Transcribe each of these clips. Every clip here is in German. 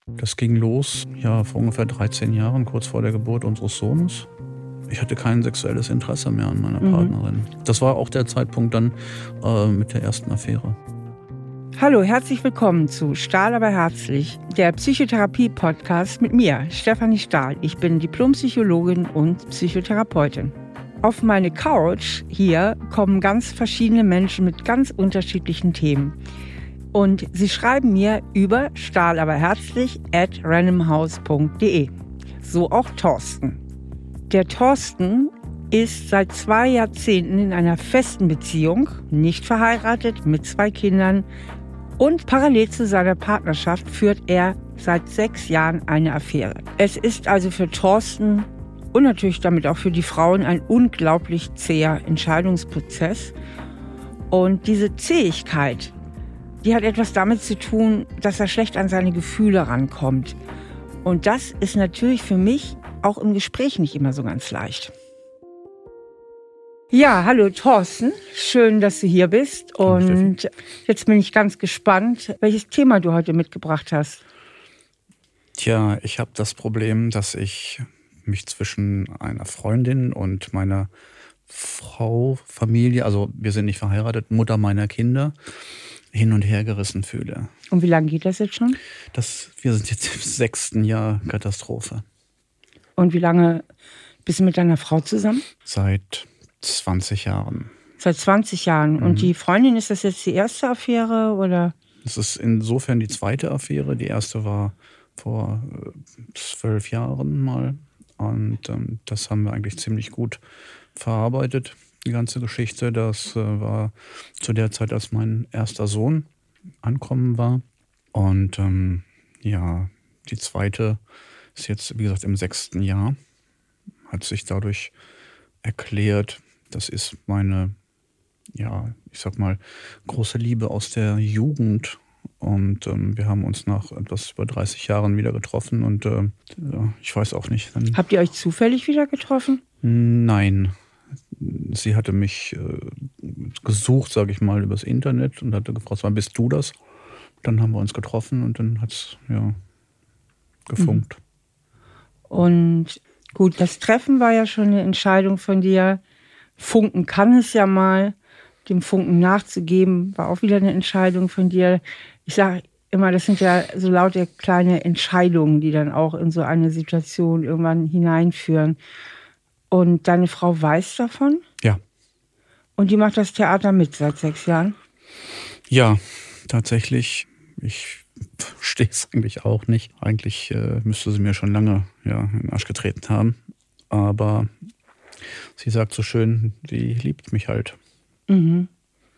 Das ging los, ja, vor ungefähr 13 Jahren, kurz vor der Geburt unseres Sohnes. Ich hatte kein sexuelles Interesse mehr an meiner Partnerin. Das war auch der Zeitpunkt dann mit der ersten Affäre. Hallo, herzlich willkommen zu Stahl aber herzlich, der Psychotherapie-Podcast mit mir, Stefanie Stahl. Ich bin Diplompsychologin und Psychotherapeutin. Auf meine Couch hier kommen ganz verschiedene Menschen mit ganz unterschiedlichen Themen. Und sie schreiben mir über stahlaberherzlich@randomhouse.de. So auch Thorsten. Der Thorsten ist seit 2 Jahrzehnten in einer festen Beziehung, nicht verheiratet, mit 2 Kindern. Und parallel zu seiner Partnerschaft führt er seit 6 Jahren eine Affäre. Es ist also für Thorsten und natürlich damit auch für die Frauen ein unglaublich zäher Entscheidungsprozess. Und diese Zähigkeit, die hat etwas damit zu tun, dass er schlecht an seine Gefühle rankommt. Und das ist natürlich für mich auch im Gespräch nicht immer so ganz leicht. Ja, hallo Thorsten, schön, dass du hier bist. Und jetzt bin ich ganz gespannt, welches Thema du heute mitgebracht hast. Tja, ich habe das Problem, dass ich mich zwischen einer Freundin und meiner Frau, Familie, also wir sind nicht verheiratet, Mutter meiner Kinder, hin und her gerissen fühle. Und wie lange geht das jetzt schon? Wir sind jetzt im 6. Jahr Katastrophe. Und wie lange bist du mit deiner Frau zusammen? Seit 20 Jahren. Seit 20 Jahren. Und die Freundin, ist das jetzt die erste Affäre oder? Es ist insofern die zweite Affäre. Die erste war vor 12 Jahren mal. Und das haben wir eigentlich ziemlich gut verarbeitet, die ganze Geschichte. Das war zu der Zeit, als mein erster Sohn ankommen war. Und die zweite ist jetzt, wie gesagt, im 6. Jahr. Hat sich dadurch erklärt, das ist meine, ich sag mal, große Liebe aus der Jugend. Und wir haben uns nach etwas über 30 Jahren wieder getroffen. Und ich weiß auch nicht. Habt ihr euch zufällig wieder getroffen? Nein. Sie hatte mich gesucht, sage ich mal, übers Internet und hatte gefragt, wann bist du das? Dann haben wir uns getroffen und dann hat es gefunkt. Und gut, das Treffen war ja schon eine Entscheidung von dir. Funken kann es ja mal. Dem Funken nachzugeben, war auch wieder eine Entscheidung von dir. Ich sage immer, das sind ja so lauter kleine Entscheidungen, die dann auch in so eine Situation irgendwann hineinführen. Und deine Frau weiß davon? Ja. Und die macht das Theater mit seit 6 Jahren? Ja, tatsächlich. Ich verstehe es eigentlich auch nicht. Eigentlich müsste sie mir schon lange in den Arsch getreten haben. Aber sie sagt so schön, sie liebt mich halt. Mhm.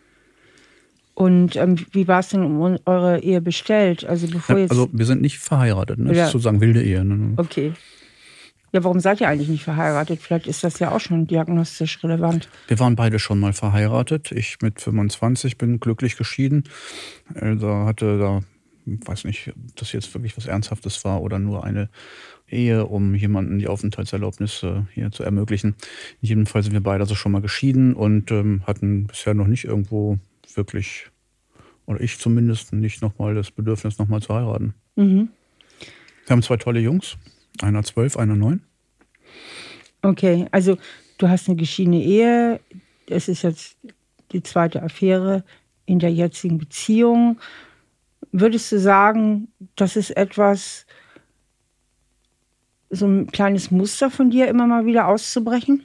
Und wie war es denn um eure Ehe bestellt? Also wir sind nicht verheiratet, ne? Das ist sozusagen wilde Ehe. Ne? Okay. Ja, warum seid ihr eigentlich nicht verheiratet? Vielleicht ist das ja auch schon diagnostisch relevant. Wir waren beide schon mal verheiratet. Ich mit 25 bin glücklich geschieden. Ich weiß nicht, ob das jetzt wirklich was Ernsthaftes war oder nur eine Ehe, um jemanden die Aufenthaltserlaubnis hier zu ermöglichen. Jedenfalls sind wir beide also schon mal geschieden und hatten bisher noch nicht irgendwo wirklich, oder ich zumindest, nicht nochmal das Bedürfnis, nochmal zu heiraten. Mhm. Wir haben 2 tolle Jungs, einer 12, einer 9. Okay, also du hast eine geschiedene Ehe. Es ist jetzt die zweite Affäre in der jetzigen Beziehung. Würdest du sagen, das ist etwas, so ein kleines Muster von dir immer mal wieder auszubrechen?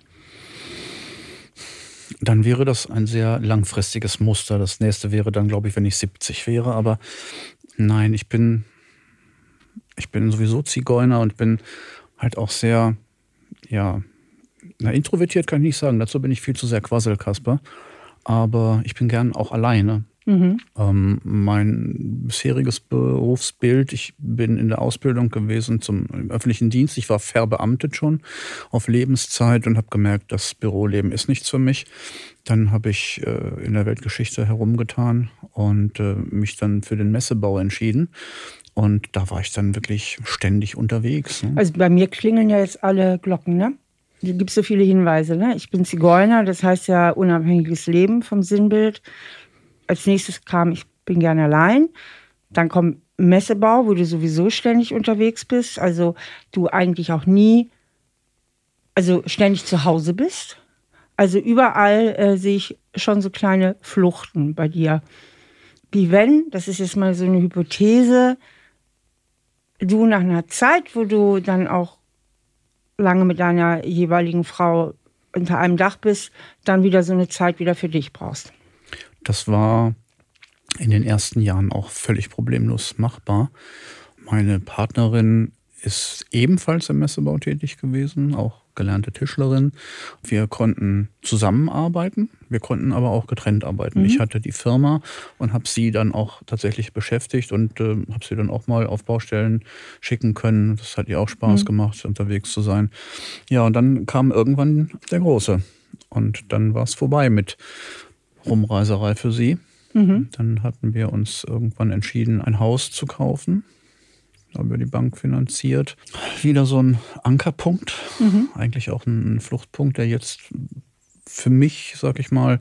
Dann wäre das ein sehr langfristiges Muster. Das nächste wäre dann, glaube ich, wenn ich 70 wäre. Aber nein, ich bin sowieso Zigeuner und bin halt auch sehr, introvertiert kann ich nicht sagen. Dazu bin ich viel zu sehr Quasselkasper. Aber ich bin gern auch alleine. Mhm. Mein bisheriges Berufsbild, ich bin in der Ausbildung gewesen zum öffentlichen Dienst. Ich war verbeamtet schon auf Lebenszeit und habe gemerkt, das Büroleben ist nichts für mich. Dann habe ich in der Weltgeschichte herumgetan und mich dann für den Messebau entschieden. Und da war ich dann wirklich ständig unterwegs. Ne? Also bei mir klingeln ja jetzt alle Glocken, ne? Da gibt es so viele Hinweise, ne? Ich bin Zigeuner, das heißt ja unabhängiges Leben vom Sinnbild. Als nächstes kam, ich bin gerne allein. Dann kommt Messebau, wo du sowieso ständig unterwegs bist, also du eigentlich auch nie, also ständig zu Hause bist. Also überall sehe ich schon so kleine Fluchten bei dir. Wie wenn, das ist jetzt mal so eine Hypothese, du nach einer Zeit, wo du dann auch lange mit deiner jeweiligen Frau unter einem Dach bist, dann wieder so eine Zeit wieder für dich brauchst. Das war in den ersten Jahren auch völlig problemlos machbar. Meine Partnerin ist ebenfalls im Messebau tätig gewesen, auch gelernte Tischlerin. Wir konnten zusammenarbeiten, wir konnten aber auch getrennt arbeiten. Ich hatte die Firma und habe sie dann auch tatsächlich beschäftigt und habe sie dann auch mal auf Baustellen schicken können. Das hat ihr auch Spaß gemacht, unterwegs zu sein. Ja, und dann kam irgendwann der Große und dann war es vorbei mit Rumreiserei für sie. Dann hatten wir uns irgendwann entschieden, ein Haus zu kaufen. Über die Bank finanziert. Wieder so ein Ankerpunkt, eigentlich auch ein Fluchtpunkt, der jetzt für mich, sag ich mal,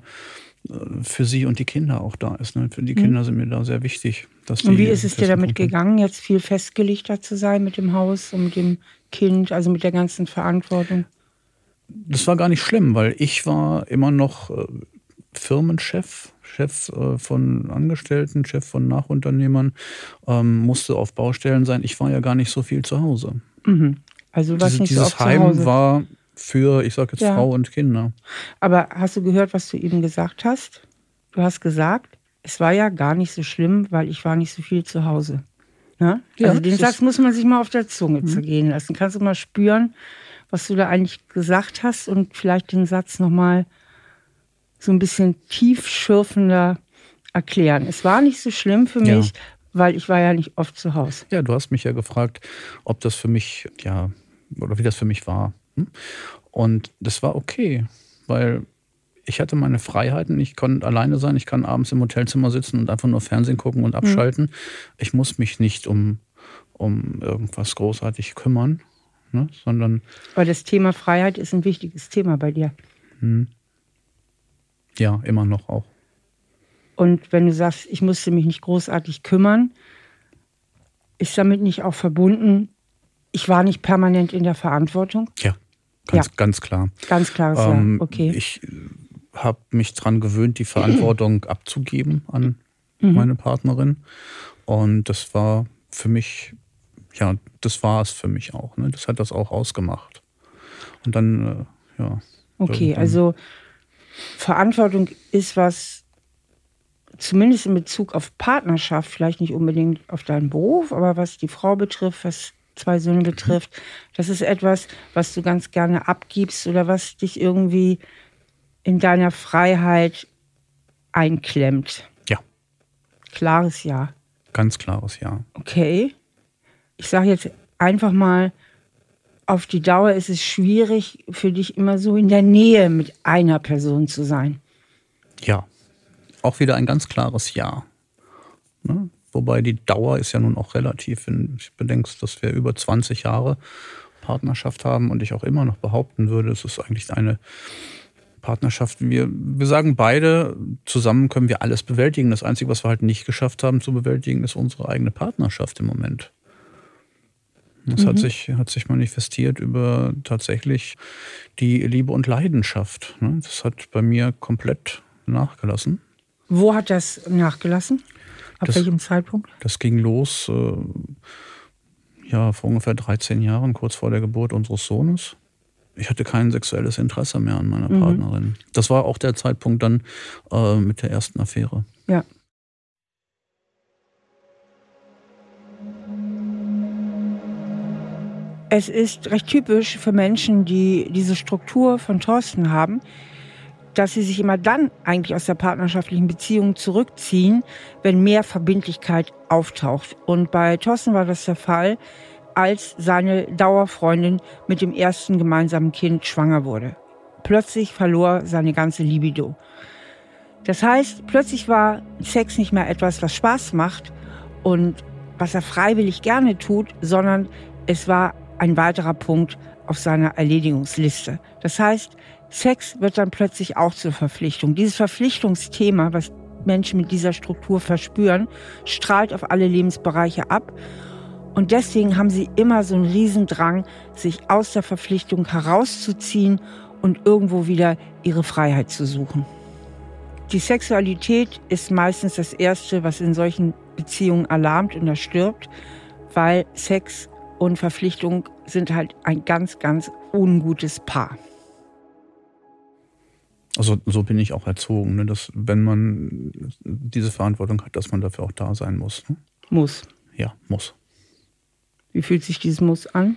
für sie und die Kinder auch da ist. Ne? Für die Kinder sind mir da sehr wichtig. Dass und wie ist es dir damit gegangen, jetzt viel festgelegter zu sein mit dem Haus und mit dem Kind, also mit der ganzen Verantwortung? Das war gar nicht schlimm, weil ich war immer noch Firmenchef, Chef von Angestellten, Chef von Nachunternehmern, musste auf Baustellen sein. Ich war ja gar nicht so viel zu Hause. Also was nicht dieses so oft Heim zu Hause war für, ich sage jetzt Frau und Kinder. Aber hast du gehört, was du eben gesagt hast? Du hast gesagt, es war ja gar nicht so schlimm, weil ich war nicht so viel zu Hause. Ne? Ja, also den Satz muss man sich mal auf der Zunge zergehen lassen. Kannst du mal spüren, was du da eigentlich gesagt hast und vielleicht den Satz nochmal so ein bisschen tiefschürfender erklären. Es war nicht so schlimm für mich, weil ich war ja nicht oft zu Hause. Ja, du hast mich ja gefragt, ob das für mich, oder wie das für mich war. Und das war okay, weil ich hatte meine Freiheiten. Ich konnte alleine sein. Ich kann abends im Hotelzimmer sitzen und einfach nur Fernsehen gucken und abschalten. Ich muss mich nicht um irgendwas großartig kümmern, ne, sondern... Weil das Thema Freiheit ist ein wichtiges Thema bei dir. Ja, immer noch auch. Und wenn du sagst, ich musste mich nicht großartig kümmern, ist damit nicht auch verbunden, ich war nicht permanent in der Verantwortung? Ja, ganz klar. Ganz klares Ja, okay. Ich habe mich daran gewöhnt, die Verantwortung abzugeben an meine Partnerin. Und das war für mich, das war es für mich auch. Ne? Das hat das auch ausgemacht. Und dann, Okay, also Verantwortung ist was, zumindest in Bezug auf Partnerschaft, vielleicht nicht unbedingt auf deinen Beruf, aber was die Frau betrifft, was 2 Söhne betrifft, das ist etwas, was du ganz gerne abgibst oder was dich irgendwie in deiner Freiheit einklemmt. Ja. Klares Ja. Ganz klares Ja. Okay. Ich sage jetzt einfach mal, auf die Dauer ist es schwierig, für dich immer so in der Nähe mit einer Person zu sein. Ja, auch wieder ein ganz klares Ja. Ne? Wobei die Dauer ist ja nun auch relativ. Wenn ich bedenke, dass wir über 20 Jahre Partnerschaft haben und ich auch immer noch behaupten würde, es ist eigentlich eine Partnerschaft. Wir sagen beide, zusammen können wir alles bewältigen. Das Einzige, was wir halt nicht geschafft haben zu bewältigen, ist unsere eigene Partnerschaft im Moment. Das hat sich manifestiert über tatsächlich die Liebe und Leidenschaft. Das hat bei mir komplett nachgelassen. Wo hat das nachgelassen? Ab welchem Zeitpunkt? Das ging los vor ungefähr 13 Jahren, kurz vor der Geburt unseres Sohnes. Ich hatte kein sexuelles Interesse mehr an meiner Partnerin. Das war auch der Zeitpunkt dann mit der ersten Affäre. Ja. Es ist recht typisch für Menschen, die diese Struktur von Thorsten haben, dass sie sich immer dann eigentlich aus der partnerschaftlichen Beziehung zurückziehen, wenn mehr Verbindlichkeit auftaucht. Und bei Thorsten war das der Fall, als seine Dauerfreundin mit dem ersten gemeinsamen Kind schwanger wurde. Plötzlich verlor seine ganze Libido. Das heißt, plötzlich war Sex nicht mehr etwas, was Spaß macht und was er freiwillig gerne tut, sondern es war ein weiterer Punkt auf seiner Erledigungsliste. Das heißt, Sex wird dann plötzlich auch zur Verpflichtung. Dieses Verpflichtungsthema, was Menschen mit dieser Struktur verspüren, strahlt auf alle Lebensbereiche ab. Und deswegen haben sie immer so einen Riesendrang, sich aus der Verpflichtung herauszuziehen und irgendwo wieder ihre Freiheit zu suchen. Die Sexualität ist meistens das Erste, was in solchen Beziehungen alarmt und erstirbt, weil Sex und Verpflichtung sind halt ein ganz, ganz ungutes Paar. Also so bin ich auch erzogen, ne? Dass, wenn man diese Verantwortung hat, dass man dafür auch da sein muss. Ne? Muss. Ja, muss. Wie fühlt sich dieses Muss an?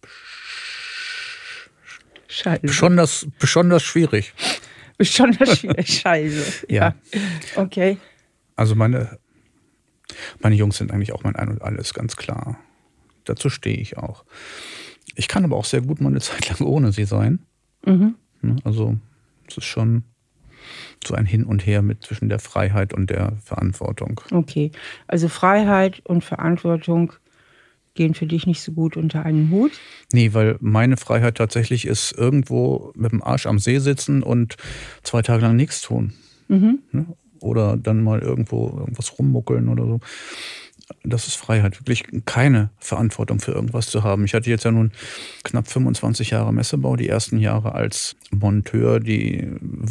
Scheiße. Besonders schwierig. Besonders schwierig. Scheiße. Ja. Okay. Also meine Jungs sind eigentlich auch mein Ein und Alles, ganz klar. Dazu stehe ich auch. Ich kann aber auch sehr gut mal eine Zeit lang ohne sie sein. Mhm. Also es ist schon so ein Hin und Her mit zwischen der Freiheit und der Verantwortung. Okay, also Freiheit und Verantwortung gehen für dich nicht so gut unter einen Hut? Nee, weil meine Freiheit tatsächlich ist, irgendwo mit dem Arsch am See sitzen und 2 Tage lang nichts tun. Mhm. Oder dann mal irgendwas rummuckeln oder so. Das ist Freiheit, wirklich keine Verantwortung für irgendwas zu haben. Ich hatte jetzt ja nun knapp 25 Jahre Messebau, die ersten Jahre als Monteur, die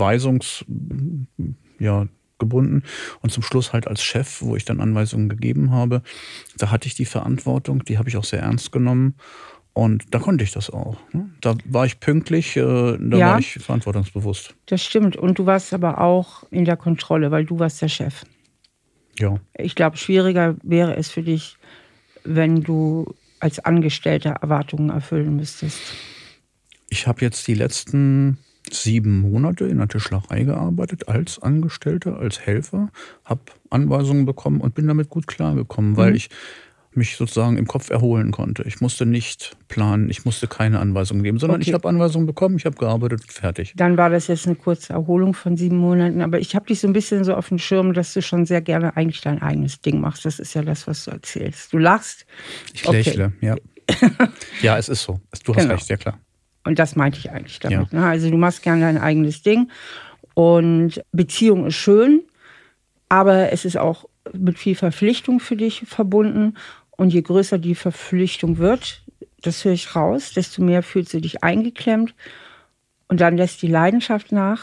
gebunden und zum Schluss halt als Chef, wo ich dann Anweisungen gegeben habe. Da hatte ich die Verantwortung, die habe ich auch sehr ernst genommen und da konnte ich das auch. Da war ich pünktlich, war ich verantwortungsbewusst. Das stimmt und du warst aber auch in der Kontrolle, weil du warst der Chef. Ja. Ich glaube, schwieriger wäre es für dich, wenn du als Angestellter Erwartungen erfüllen müsstest. Ich habe jetzt die letzten 7 Monate in der Tischlerei gearbeitet, als Angestellter, als Helfer, habe Anweisungen bekommen und bin damit gut klargekommen, weil ich mich sozusagen im Kopf erholen konnte. Ich musste nicht planen, ich musste keine Anweisungen geben, sondern ich habe Anweisungen bekommen, ich habe gearbeitet und fertig. Dann war das jetzt eine kurze Erholung von 7 Monaten, aber ich habe dich so ein bisschen so auf dem Schirm, dass du schon sehr gerne eigentlich dein eigenes Ding machst. Das ist ja das, was du erzählst. Du lachst. Ich lächle, ja. Ja, es ist so. Du hast recht, ja klar. Und das meinte ich eigentlich damit. Ja. Also du machst gerne dein eigenes Ding und Beziehung ist schön, aber es ist auch mit viel Verpflichtung für dich verbunden. Und je größer die Verpflichtung wird, das höre ich raus, desto mehr fühlst du dich eingeklemmt. Und dann lässt die Leidenschaft nach.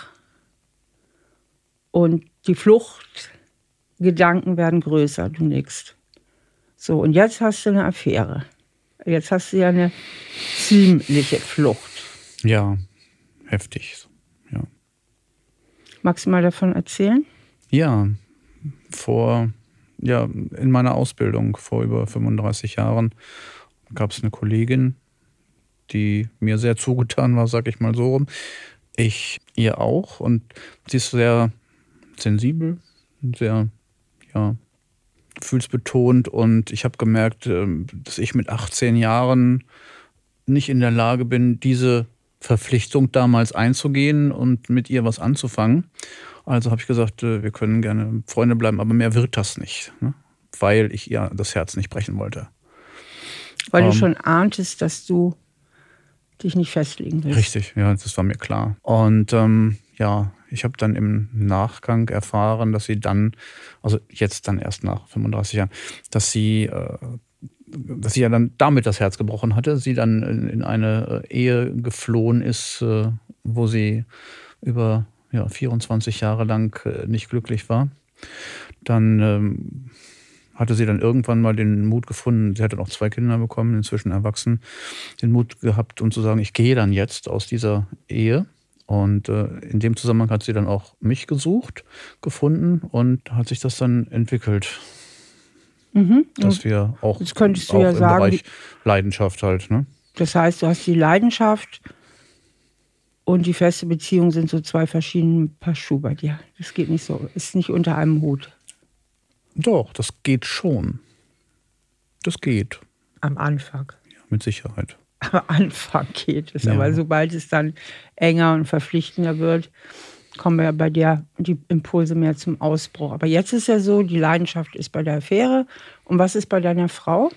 Und die Fluchtgedanken werden größer, du nickst. So, und jetzt hast du eine Affäre. Jetzt hast du ja eine ziemliche Flucht. Ja, heftig. Ja. Magst du mal davon erzählen? Ja, in meiner Ausbildung vor über 35 Jahren gab es eine Kollegin, die mir sehr zugetan war, sag ich mal so rum. Ich ihr auch. Und sie ist sehr sensibel, sehr gefühlsbetont. Und ich habe gemerkt, dass ich mit 18 Jahren nicht in der Lage bin, diese Verpflichtung damals einzugehen und mit ihr was anzufangen. Also habe ich gesagt, wir können gerne Freunde bleiben, aber mehr wird das nicht, ne? Weil ich ihr das Herz nicht brechen wollte. Weil du schon ahntest, dass du dich nicht festlegen willst. Richtig, ja, das war mir klar. Und ich habe dann im Nachgang erfahren, dass sie dann, also jetzt dann erst nach 35 Jahren, dass sie ja dann damit das Herz gebrochen hatte, sie dann in eine Ehe geflohen ist, wo sie über 24 Jahre lang nicht glücklich war. Dann hatte sie dann irgendwann mal den Mut gefunden, sie hatte noch 2 Kinder bekommen, inzwischen erwachsen, den Mut gehabt, um zu sagen, ich gehe dann jetzt aus dieser Ehe. Und in dem Zusammenhang hat sie dann auch mich gefunden und hat sich das dann entwickelt. Dass wir auch, das könntest du auch ja im sagen, Bereich Leidenschaft halt. Ne? Das heißt, du hast die Leidenschaft und die feste Beziehung sind so 2 verschiedene Paar Schuhe bei dir. Das geht nicht so, ist nicht unter einem Hut. Doch, das geht schon. Das geht. Am Anfang. Ja, mit Sicherheit. Am Anfang geht es, aber sobald es dann enger und verpflichtender wird, kommen ja bei dir die Impulse mehr zum Ausbruch. Aber jetzt ist ja so, die Leidenschaft ist bei der Affäre. Und was ist bei deiner Frau?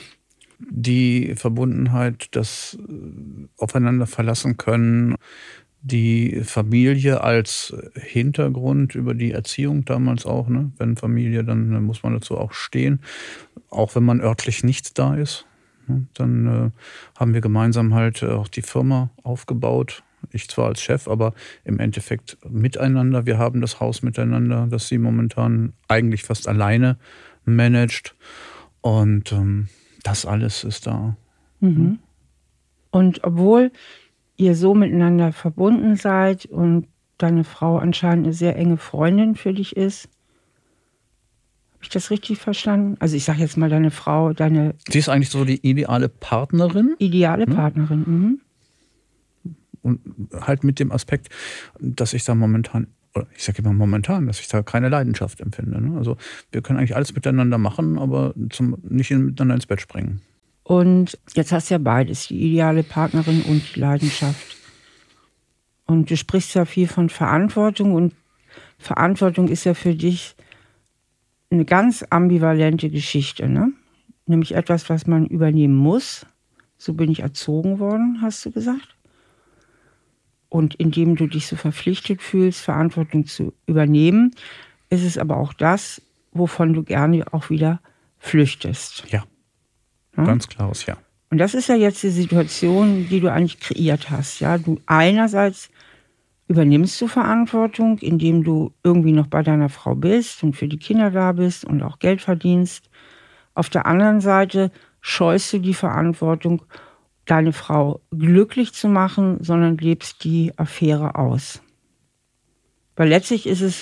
Die Verbundenheit, das Aufeinander verlassen können, die Familie als Hintergrund über die Erziehung damals auch, ne? Wenn Familie, dann muss man dazu auch stehen, auch wenn man örtlich nicht da ist. Ne? Dann haben wir gemeinsam halt auch die Firma aufgebaut. Ich zwar als Chef, aber im Endeffekt miteinander. Wir haben das Haus miteinander, das sie momentan eigentlich fast alleine managt. Und das alles ist da. Mhm. Und obwohl ihr so miteinander verbunden seid und deine Frau anscheinend eine sehr enge Freundin für dich ist, habe ich das richtig verstanden? Also ich sage jetzt mal deine Frau, deine Sie ist eigentlich so die ideale Partnerin. ideale Partnerin. Mhm. Und halt mit dem Aspekt, dass ich da momentan, oder ich sage immer momentan, dass ich da keine Leidenschaft empfinde. Ne? Also wir können eigentlich alles miteinander machen, aber nicht miteinander ins Bett springen. Und jetzt hast du ja beides, die ideale Partnerin und die Leidenschaft. Und du sprichst ja viel von Verantwortung und Verantwortung ist ja für dich eine ganz ambivalente Geschichte, ne? Nämlich etwas, was man übernehmen muss. So bin ich erzogen worden, hast du gesagt. Und indem du dich so verpflichtet fühlst, Verantwortung zu übernehmen, ist es aber auch das, wovon du gerne auch wieder flüchtest. Ja, Ja? ganz klares Ja. Und das ist ja jetzt die Situation, die du eigentlich kreiert hast. Ja? Du einerseits übernimmst du Verantwortung, indem du irgendwie noch bei deiner Frau bist und für die Kinder da bist und auch Geld verdienst. Auf der anderen Seite scheust du die Verantwortung, deine Frau glücklich zu machen, sondern lebst die Affäre aus. Weil letztlich ist es,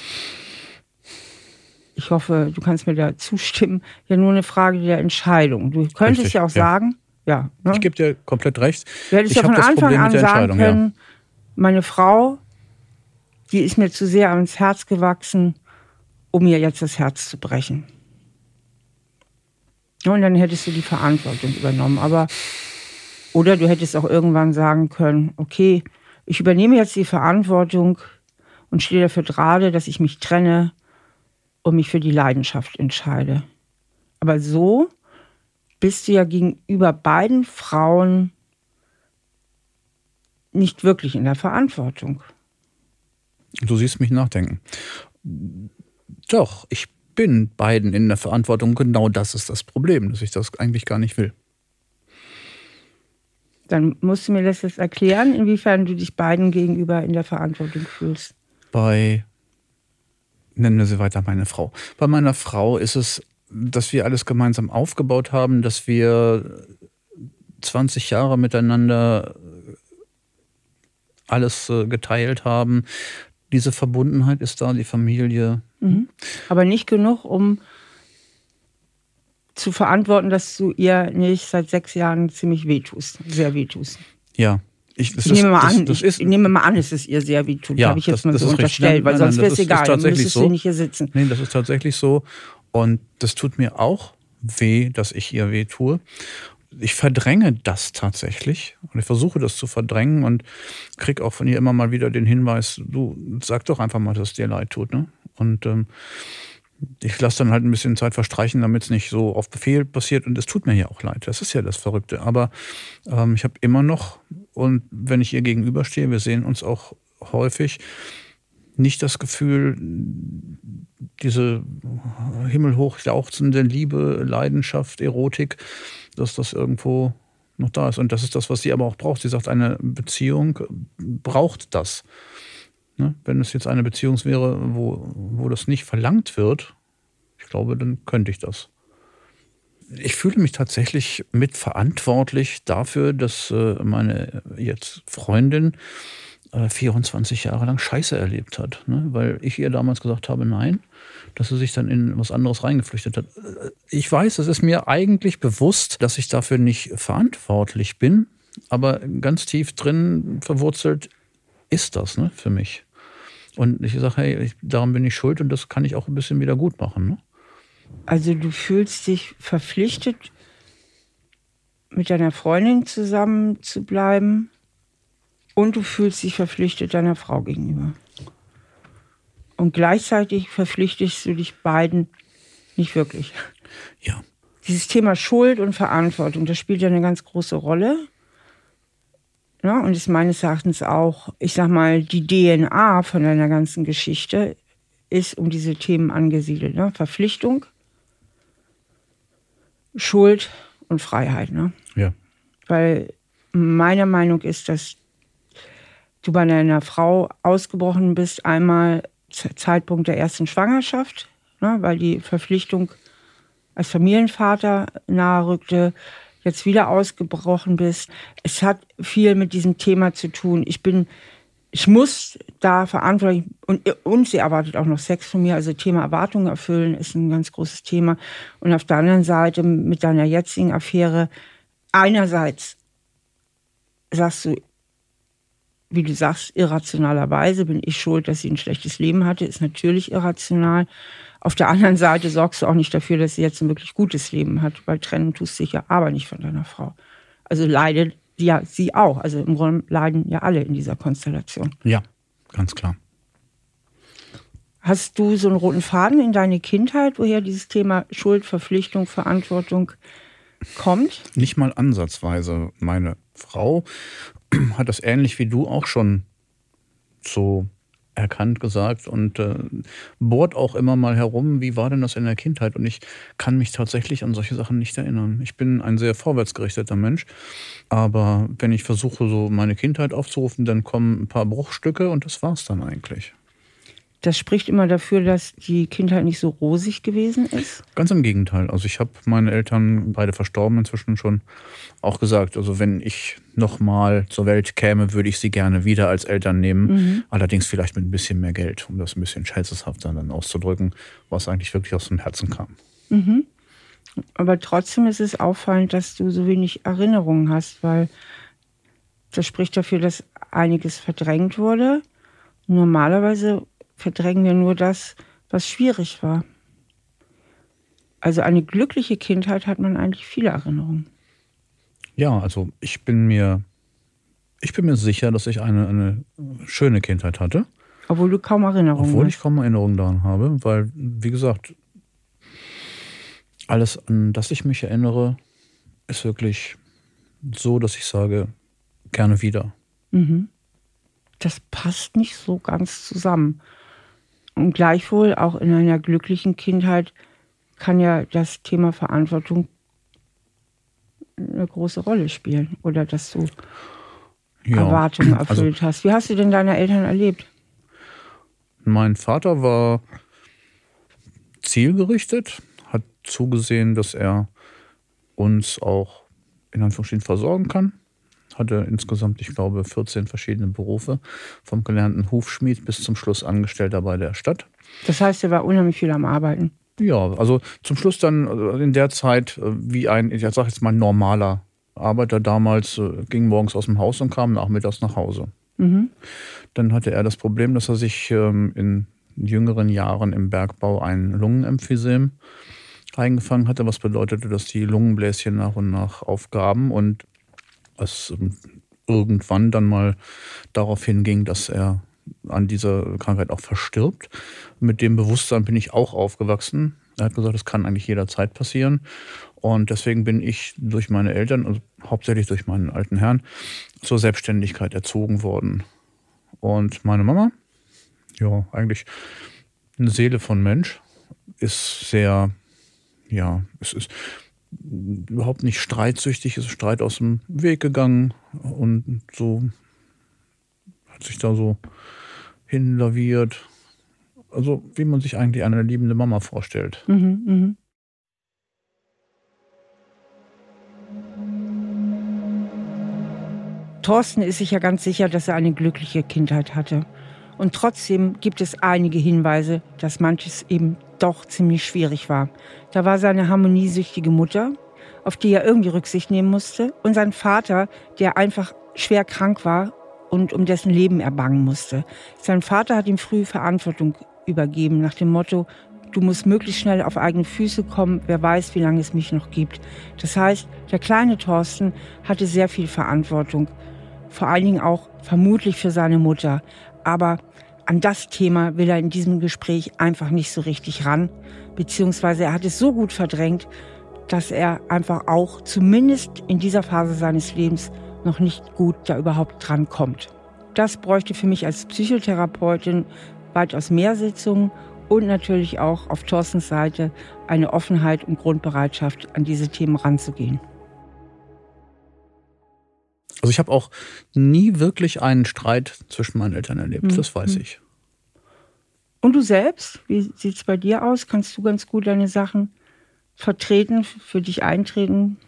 ich hoffe, du kannst mir da zustimmen, ja nur eine Frage der Entscheidung. Du könntest Richtig, ja auch ja. sagen, ja, ne? Ich gebe dir komplett recht. Du hättest Ich ja von habe das Anfang Problem an mit der sagen Entscheidung, können, meine Frau, die ist mir zu sehr ans Herz gewachsen, um mir jetzt das Herz zu brechen. Ja, und dann hättest du die Verantwortung übernommen. Oder du hättest auch irgendwann sagen können, okay, ich übernehme jetzt die Verantwortung und stehe dafür gerade, dass ich mich trenne und mich für die Leidenschaft entscheide. Aber so bist du ja gegenüber beiden Frauen nicht wirklich in der Verantwortung. Du siehst mich nachdenken. Doch, ich bin beiden in der Verantwortung. Genau das ist das Problem, dass ich das eigentlich gar nicht will. Dann musst du mir das jetzt erklären, inwiefern du dich beiden gegenüber in der Verantwortung fühlst. Nennen wir sie weiter meine Frau. Bei meiner Frau ist es, dass wir alles gemeinsam aufgebaut haben, dass wir 20 Jahre miteinander alles geteilt haben. Diese Verbundenheit ist da, die Familie. Mhm. Aber nicht genug, um zu verantworten, dass du ihr nicht seit 6 Jahren ziemlich wehtust, sehr wehtust. Ja. Ich nehme mal an, es ist ihr sehr wehtut. Ja, habe ich jetzt mal das so ist unterstellt, richtig. weil sonst wäre es egal, dann tatsächlich müsstest du nicht hier sitzen. Nee, das ist tatsächlich so. Und das tut mir auch weh, dass ich ihr weh tue. Ich verdränge das tatsächlich und ich versuche das zu verdrängen und kriege auch von ihr immer mal wieder den Hinweis, du sag doch einfach mal, dass es dir leid tut. Ne? Und ich lasse dann halt ein bisschen Zeit verstreichen, damit es nicht so auf Befehl passiert und es tut mir ja auch leid. Das ist ja das Verrückte. Aber ich habe immer noch, und wenn ich ihr gegenüberstehe, wir sehen uns auch häufig, nicht das Gefühl, diese himmelhoch jauchzende Liebe, Leidenschaft, Erotik, dass das irgendwo noch da ist. Und das ist das, was sie aber auch braucht. Sie sagt, eine Beziehung braucht das. Ne? Wenn es jetzt eine Beziehung wäre, wo das nicht verlangt wird, ich glaube, dann könnte ich das. Ich fühle mich tatsächlich mitverantwortlich dafür, dass meine jetzt Freundin 24 Jahre lang Scheiße erlebt hat. Ne? Weil ich ihr damals gesagt habe, nein, dass sie sich dann in was anderes reingeflüchtet hat. Ich weiß, es ist mir eigentlich bewusst, dass ich dafür nicht verantwortlich bin, aber ganz tief drin verwurzelt ist das, ne, für mich. Und ich sage, hey, daran bin ich schuld und das kann ich auch ein bisschen wieder gut machen. Ne? Also du fühlst dich verpflichtet, mit deiner Freundin zusammen zu bleiben und du fühlst dich verpflichtet deiner Frau gegenüber. Und gleichzeitig verpflichtest du dich beiden nicht wirklich. Ja. Dieses Thema Schuld und Verantwortung, das spielt ja eine ganz große Rolle. Ne? Und ist meines Erachtens auch, ich sag mal, die DNA von deiner ganzen Geschichte ist um diese Themen angesiedelt. Ne? Verpflichtung, Schuld und Freiheit. Ne? Ja. Weil meine Meinung ist, dass du bei deiner Frau ausgebrochen bist, einmal Zeitpunkt der ersten Schwangerschaft, ne? Weil die Verpflichtung als Familienvater nahe rückte, jetzt wieder ausgebrochen bist. Es hat viel mit diesem Thema zu tun. Ich muss da verantwortlich, und sie erwartet auch noch Sex von mir, also Thema Erwartungen erfüllen ist ein ganz großes Thema. Und auf der anderen Seite mit deiner jetzigen Affäre, einerseits sagst du, wie du sagst, irrationalerweise bin ich schuld, dass sie ein schlechtes Leben hatte, ist natürlich irrational. Auf der anderen Seite sorgst du auch nicht dafür, dass sie jetzt ein wirklich gutes Leben hat, weil trennen tust du dich ja aber nicht von deiner Frau. Also leidet ja sie auch. Also im Grunde leiden ja alle in dieser Konstellation. Ja, ganz klar. Hast du so einen roten Faden in deine Kindheit, woher dieses Thema Schuld, Verpflichtung, Verantwortung kommt? Nicht mal ansatzweise. Meine Frau hat das ähnlich wie du auch schon so erkannt, gesagt und bohrt auch immer mal herum, wie war denn das in der Kindheit? Und ich kann mich tatsächlich an solche Sachen nicht erinnern. Ich bin ein sehr vorwärtsgerichteter Mensch, aber wenn ich versuche, so meine Kindheit aufzurufen, dann kommen ein paar Bruchstücke und das war's dann eigentlich. Das spricht immer dafür, dass die Kindheit nicht so rosig gewesen ist? Ganz im Gegenteil. Also ich habe meine Eltern, beide verstorben inzwischen schon, auch gesagt, also wenn ich nochmal zur Welt käme, würde ich sie gerne wieder als Eltern nehmen. Mhm. Allerdings vielleicht mit ein bisschen mehr Geld, um das ein bisschen scherzeshafter dann auszudrücken, was eigentlich wirklich aus dem Herzen kam. Mhm. Aber trotzdem ist es auffallend, dass du so wenig Erinnerungen hast, weil das spricht dafür, dass einiges verdrängt wurde. Normalerweise verdrängen wir nur das, was schwierig war. Also eine glückliche Kindheit hat man eigentlich viele Erinnerungen. Ja, also ich bin mir sicher, dass ich eine schöne Kindheit hatte. Obwohl du kaum Erinnerungen hast. Obwohl ich kaum Erinnerungen daran habe, weil, wie gesagt, alles, an das ich mich erinnere, ist wirklich so, dass ich sage, gerne wieder. Mhm. Das passt nicht so ganz zusammen. Und gleichwohl, auch in einer glücklichen Kindheit, kann ja das Thema Verantwortung eine große Rolle spielen. Oder dass du Erwartungen erfüllt hast. Wie hast du denn deine Eltern erlebt? Mein Vater war zielgerichtet, hat zugesehen, dass er uns auch in Anführungsstrichen versorgen kann. Hatte insgesamt, ich glaube, 14 verschiedene Berufe, vom gelernten Hufschmied bis zum Schluss Angestellter bei der Stadt. Das heißt, er war unheimlich viel am Arbeiten? Ja, also zum Schluss dann in der Zeit wie ein, ich sag jetzt mal, normaler Arbeiter damals, ging morgens aus dem Haus und kam nachmittags nach Hause. Mhm. Dann hatte er das Problem, dass er sich in jüngeren Jahren im Bergbau ein Lungenemphysem eingefangen hatte, was bedeutete, dass die Lungenbläschen nach und nach aufgaben und es irgendwann dann mal darauf hinging, dass er an dieser Krankheit auch verstirbt. Mit dem Bewusstsein bin ich auch aufgewachsen. Er hat gesagt, das kann eigentlich jederzeit passieren. Und deswegen bin ich durch meine Eltern, also hauptsächlich durch meinen alten Herrn, zur Selbstständigkeit erzogen worden. Und meine Mama, ja, eigentlich eine Seele von Mensch, ist sehr, ja, es ist überhaupt nicht streitsüchtig, ist Streit aus dem Weg gegangen und so hat sich da so hinlaviert. Also wie man sich eigentlich eine liebende Mama vorstellt. Mhm, mh. Thorsten ist sich ja ganz sicher, dass er eine glückliche Kindheit hatte. Und trotzdem gibt es einige Hinweise, dass manches eben doch ziemlich schwierig war. Da war seine harmoniesüchtige Mutter, auf die er irgendwie Rücksicht nehmen musste, und sein Vater, der einfach schwer krank war und um dessen Leben er bangen musste. Sein Vater hat ihm früh Verantwortung übergeben, nach dem Motto, du musst möglichst schnell auf eigene Füße kommen, wer weiß, wie lange es mich noch gibt. Das heißt, der kleine Thorsten hatte sehr viel Verantwortung, vor allen Dingen auch vermutlich für seine Mutter. Aber an das Thema will er in diesem Gespräch einfach nicht so richtig ran, beziehungsweise er hat es so gut verdrängt, dass er einfach auch zumindest in dieser Phase seines Lebens noch nicht gut da überhaupt drankommt. Das bräuchte für mich als Psychotherapeutin weitaus mehr Sitzungen und natürlich auch auf Thorstens Seite eine Offenheit und Grundbereitschaft, an diese Themen ranzugehen. Also ich habe auch nie wirklich einen Streit zwischen meinen Eltern erlebt, das weiß ich. Und du selbst? Wie sieht es bei dir aus? Kannst du ganz gut deine Sachen vertreten, für dich eintreten?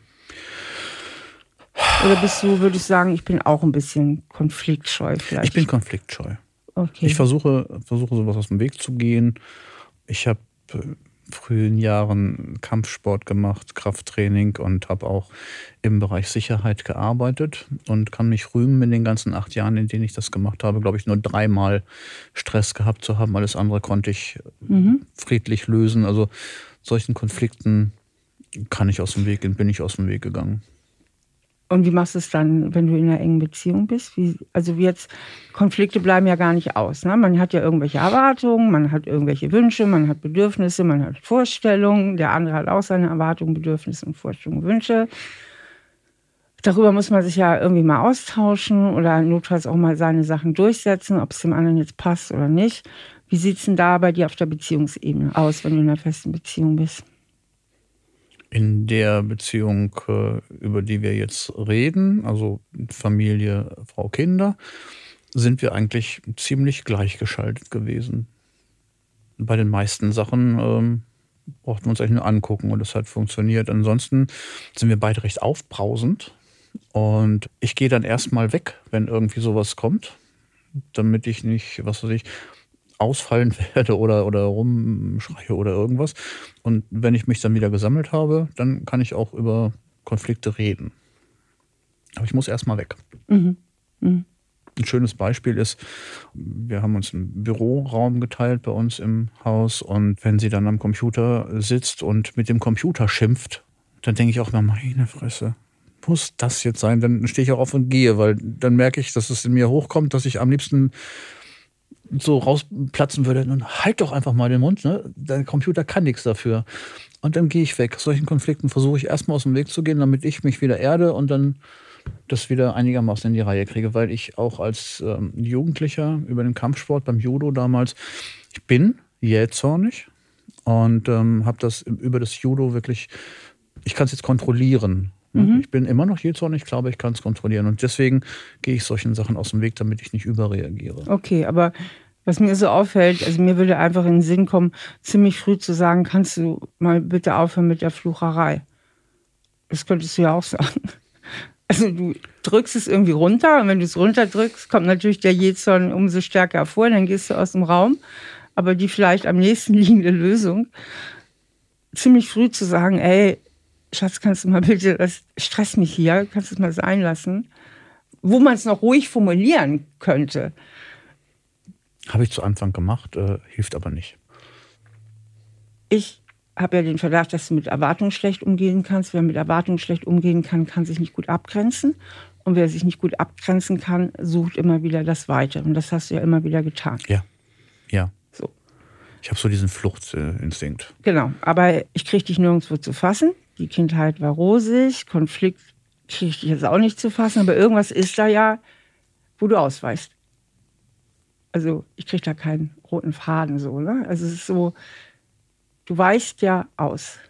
Oder würdest du sagen, ich bin auch ein bisschen konfliktscheu vielleicht? Ich bin konfliktscheu. Okay. Ich versuche sowas aus dem Weg zu gehen. Ich habe frühen Jahren Kampfsport gemacht, Krafttraining und habe auch im Bereich Sicherheit gearbeitet und kann mich rühmen, in den ganzen 8 Jahren, in denen ich das gemacht habe, glaube ich, nur 3-mal Stress gehabt zu haben. Alles andere konnte ich friedlich lösen. Also solchen Konflikten bin ich aus dem Weg gegangen. Und wie machst du es dann, wenn du in einer engen Beziehung bist? Konflikte bleiben ja gar nicht aus. Ne? Man hat ja irgendwelche Erwartungen, man hat irgendwelche Wünsche, man hat Bedürfnisse, man hat Vorstellungen. Der andere hat auch seine Erwartungen, Bedürfnisse und Vorstellungen, Wünsche. Darüber muss man sich ja irgendwie mal austauschen oder notfalls auch mal seine Sachen durchsetzen, ob es dem anderen jetzt passt oder nicht. Wie sieht es denn da bei dir auf der Beziehungsebene aus, wenn du in einer festen Beziehung bist? In der Beziehung, über die wir jetzt reden, also Familie, Frau, Kinder, sind wir eigentlich ziemlich gleichgeschaltet gewesen. Bei den meisten Sachen brauchten wir uns eigentlich nur angucken und es hat funktioniert. Ansonsten sind wir beide recht aufbrausend und ich gehe dann erstmal weg, wenn irgendwie sowas kommt, damit ich nicht, ausfallen werde oder rumschreie oder irgendwas. Und wenn ich mich dann wieder gesammelt habe, dann kann ich auch über Konflikte reden. Aber ich muss erstmal weg. Ein schönes Beispiel ist, wir haben uns einen Büroraum geteilt bei uns im Haus und wenn sie dann am Computer sitzt und mit dem Computer schimpft, dann denke ich auch immer, meine Fresse, muss das jetzt sein? Dann stehe ich auch auf und gehe, weil dann merke ich, dass es in mir hochkommt, dass ich am liebsten so rausplatzen würde, nun halt doch einfach mal den Mund, ne? Dein Computer kann nichts dafür. Und dann gehe ich weg. Aus solchen Konflikten versuche ich erstmal aus dem Weg zu gehen, damit ich mich wieder erde und dann das wieder einigermaßen in die Reihe kriege, weil ich auch als Jugendlicher über den Kampfsport beim Judo damals, ich bin jähzornig und habe das über das Judo wirklich, ich kann es jetzt kontrollieren. Ich bin immer noch jähzornig, ich glaube, ich kann es kontrollieren. Und deswegen gehe ich solchen Sachen aus dem Weg, damit ich nicht überreagiere. Okay, aber was mir so auffällt, also mir würde einfach in den Sinn kommen, ziemlich früh zu sagen, kannst du mal bitte aufhören mit der Flucherei. Das könntest du ja auch sagen. Also du drückst es irgendwie runter und wenn du es runterdrückst, kommt natürlich der Jähzorn umso stärker hervor, dann gehst du aus dem Raum. Aber die vielleicht am nächsten liegende Lösung, ziemlich früh zu sagen, ey, Schatz, kannst du mal bitte, das stresst mich hier, kannst du es mal sein lassen, wo man es noch ruhig formulieren könnte. Habe ich zu Anfang gemacht, hilft aber nicht. Ich habe ja den Verdacht, dass du mit Erwartungen schlecht umgehen kannst. Wer mit Erwartungen schlecht umgehen kann, kann sich nicht gut abgrenzen. Und wer sich nicht gut abgrenzen kann, sucht immer wieder das Weite. Und das hast du ja immer wieder getan. Ja. So. Ich habe so diesen Fluchtinstinkt. Genau, aber ich kriege dich nirgendwo zu fassen. Die Kindheit war rosig, Konflikt kriege ich jetzt auch nicht zu fassen, aber irgendwas ist da ja, wo du ausweichst. Also ich kriege da keinen roten Faden so, ne? Also es ist so, du weichst ja aus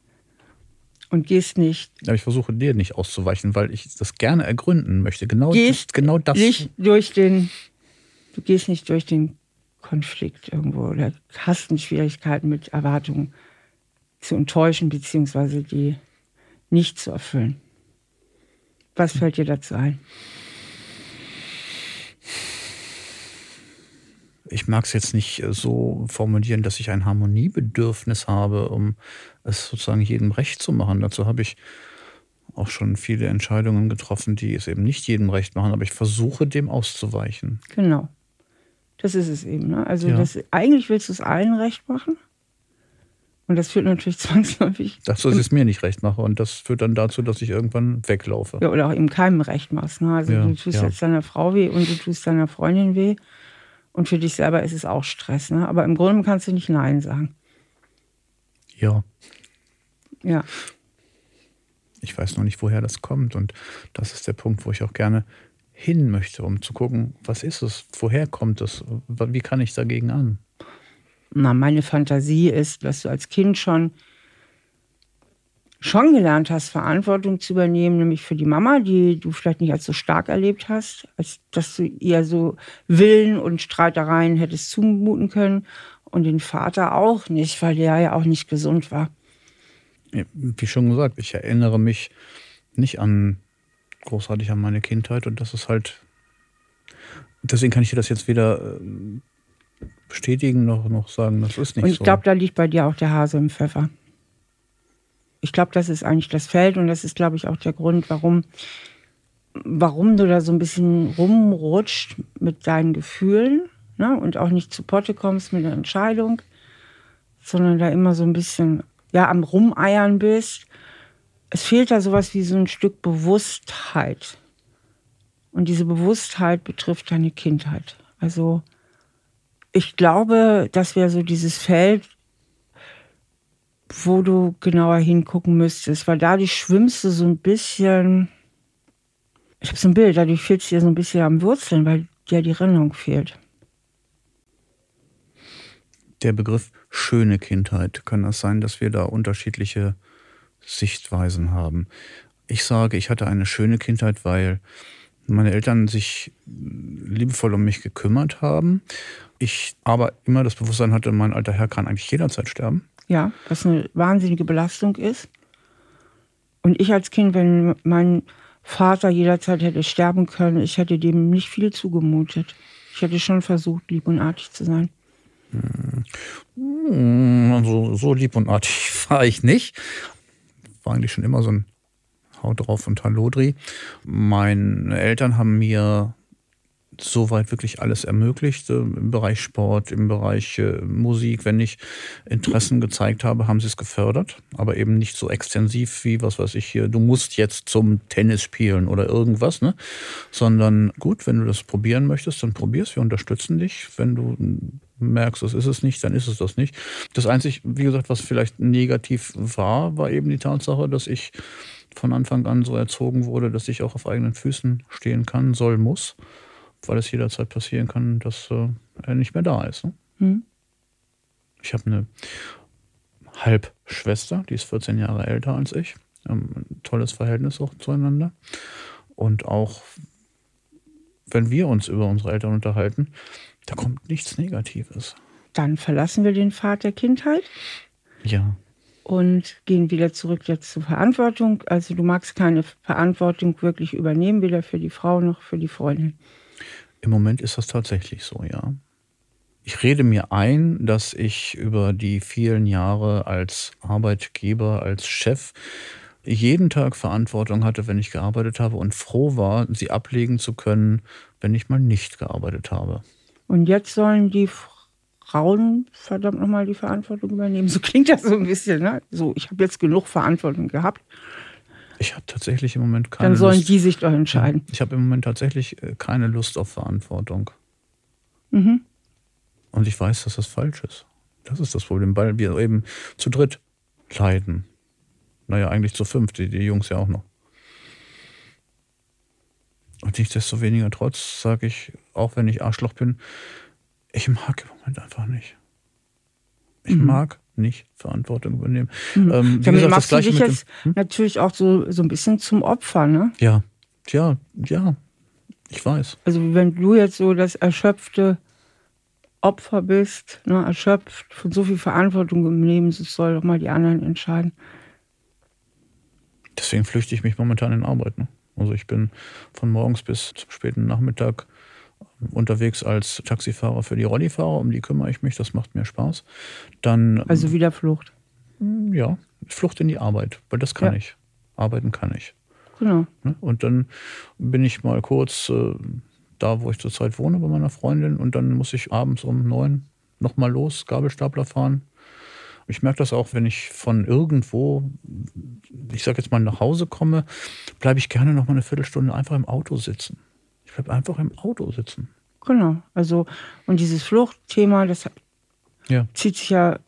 und gehst nicht. Aber ich versuche dir nicht auszuweichen, weil ich das gerne ergründen möchte. Genau das. Du gehst nicht durch den Konflikt irgendwo oder hast Schwierigkeiten mit Erwartungen zu enttäuschen, beziehungsweise die nicht zu erfüllen. Was fällt dir dazu ein? Ich mag es jetzt nicht so formulieren, dass ich ein Harmoniebedürfnis habe, um es sozusagen jedem recht zu machen. Dazu habe ich auch schon viele Entscheidungen getroffen, die es eben nicht jedem recht machen, aber ich versuche, dem auszuweichen. Genau. Das ist es eben. Ne? Also eigentlich willst du es allen recht machen. Und das führt natürlich zwangsläufig dazu, dass ich es mir nicht recht mache. Und das führt dann dazu, dass ich irgendwann weglaufe. Ja, oder auch eben keinem recht machst. Ne? Also du tust jetzt deiner Frau weh und du tust deiner Freundin weh. Und für dich selber ist es auch Stress. Ne? Aber im Grunde kannst du nicht Nein sagen. Ja. Ja. Ich weiß noch nicht, woher das kommt. Und das ist der Punkt, wo ich auch gerne hin möchte, um zu gucken, was ist es, woher kommt es, wie kann ich dagegen an? Na, meine Fantasie ist, dass du als Kind schon gelernt hast, Verantwortung zu übernehmen, nämlich für die Mama, die du vielleicht nicht als so stark erlebt hast, als dass du ihr so Willen und Streitereien hättest zumuten können und den Vater auch nicht, weil der ja auch nicht gesund war. Ja, wie schon gesagt, ich erinnere mich nicht großartig an meine Kindheit und das ist halt, deswegen kann ich dir das jetzt weder bestätigen noch sagen, das ist nicht so. Und ich glaube, da liegt bei dir auch der Hase im Pfeffer. Ich glaube, das ist eigentlich das Feld und das ist, glaube ich, auch der Grund, warum du da so ein bisschen rumrutscht mit deinen Gefühlen, ne? Und auch nicht zu Potte kommst mit einer Entscheidung, sondern da immer so ein bisschen am Rumeiern bist. Es fehlt da sowas wie so ein Stück Bewusstheit. Und diese Bewusstheit betrifft deine Kindheit. Also ich glaube, das wäre so dieses Feld, wo du genauer hingucken müsstest, weil dadurch schwimmst du so ein bisschen, ich habe so ein Bild, dadurch fehlt es dir so ein bisschen am Wurzeln, weil dir die Erinnerung fehlt. Der Begriff schöne Kindheit, kann das sein, dass wir da unterschiedliche Sichtweisen haben? Ich sage, ich hatte eine schöne Kindheit, weil meine Eltern sich liebevoll um mich gekümmert haben. Ich aber immer das Bewusstsein hatte, mein alter Herr kann eigentlich jederzeit sterben. Ja, was eine wahnsinnige Belastung ist. Und ich als Kind, wenn mein Vater jederzeit hätte sterben können, ich hätte dem nicht viel zugemutet. Ich hätte schon versucht, lieb und artig zu sein. Also so lieb und artig war ich nicht. War eigentlich schon immer so ein Haut drauf und Hallodri. Meine Eltern haben mir soweit wirklich alles ermöglicht, im Bereich Sport, im Bereich Musik. Wenn ich Interessen gezeigt habe, haben sie es gefördert, aber eben nicht so extensiv wie, was weiß ich hier, du musst jetzt zum Tennis spielen oder irgendwas, ne? Sondern gut, wenn du das probieren möchtest, dann probier's, wir unterstützen dich. Wenn du merkst, das ist es nicht, dann ist es das nicht. Das Einzige, wie gesagt, was vielleicht negativ war eben die Tatsache, dass ich von Anfang an so erzogen wurde, dass ich auch auf eigenen Füßen stehen kann, soll, muss. Weil es jederzeit passieren kann, dass er nicht mehr da ist. Ne? Mhm. Ich habe eine Halbschwester, die ist 14 Jahre älter als ich. Ein tolles Verhältnis auch zueinander. Und auch wenn wir uns über unsere Eltern unterhalten, da kommt nichts Negatives. Dann verlassen wir den Pfad der Kindheit. Ja. Und gehen wieder zurück jetzt zur Verantwortung. Also du magst keine Verantwortung wirklich übernehmen, weder für die Frau noch für die Freundin. Im Moment ist das tatsächlich so, ja. Ich rede mir ein, dass ich über die vielen Jahre als Arbeitgeber, als Chef jeden Tag Verantwortung hatte, wenn ich gearbeitet habe und froh war, sie ablegen zu können, wenn ich mal nicht gearbeitet habe. Und jetzt sollen die Frauen verdammt nochmal die Verantwortung übernehmen. So klingt das so ein bisschen, ne? So, ich habe jetzt genug Verantwortung gehabt. Ich habe tatsächlich im Moment keine Lust. Dann sollen die sich doch entscheiden. Ich habe im Moment tatsächlich keine Lust auf Verantwortung. Mhm. Und ich weiß, dass das falsch ist. Das ist das Problem, weil wir eben zu dritt leiden. Naja, eigentlich zu fünft, die Jungs ja auch noch. Und nichtsdestoweniger trotz sage ich, auch wenn ich Arschloch bin, ich mag im Moment einfach nicht. Ich mag nicht Verantwortung übernehmen. Wie Damit gesagt, machst das du dich Gleiche jetzt natürlich auch so ein bisschen zum Opfer, ne? Ja, ich weiß. Also wenn du jetzt so das erschöpfte Opfer bist, ne, erschöpft von so viel Verantwortung übernehmen, das soll doch mal die anderen entscheiden. Deswegen flüchte ich mich momentan in Arbeit. Ne? Also ich bin von morgens bis zum späten Nachmittag unterwegs als Taxifahrer für die Rollifahrer, um die kümmere ich mich, das macht mir Spaß. Dann, also wieder Flucht. Ja, Flucht in die Arbeit, weil das kann ich. Arbeiten kann ich. Genau. Und dann bin ich mal kurz da, wo ich zurzeit wohne, bei meiner Freundin und dann muss ich abends um 9 nochmal los, Gabelstapler fahren. Ich merke das auch, wenn ich von irgendwo, ich sag jetzt mal, nach Hause komme, bleibe ich gerne noch mal eine Viertelstunde einfach im Auto sitzen. Ich bleibe einfach im Auto sitzen. Genau. Also, und dieses Fluchtthema, das zieht sich ja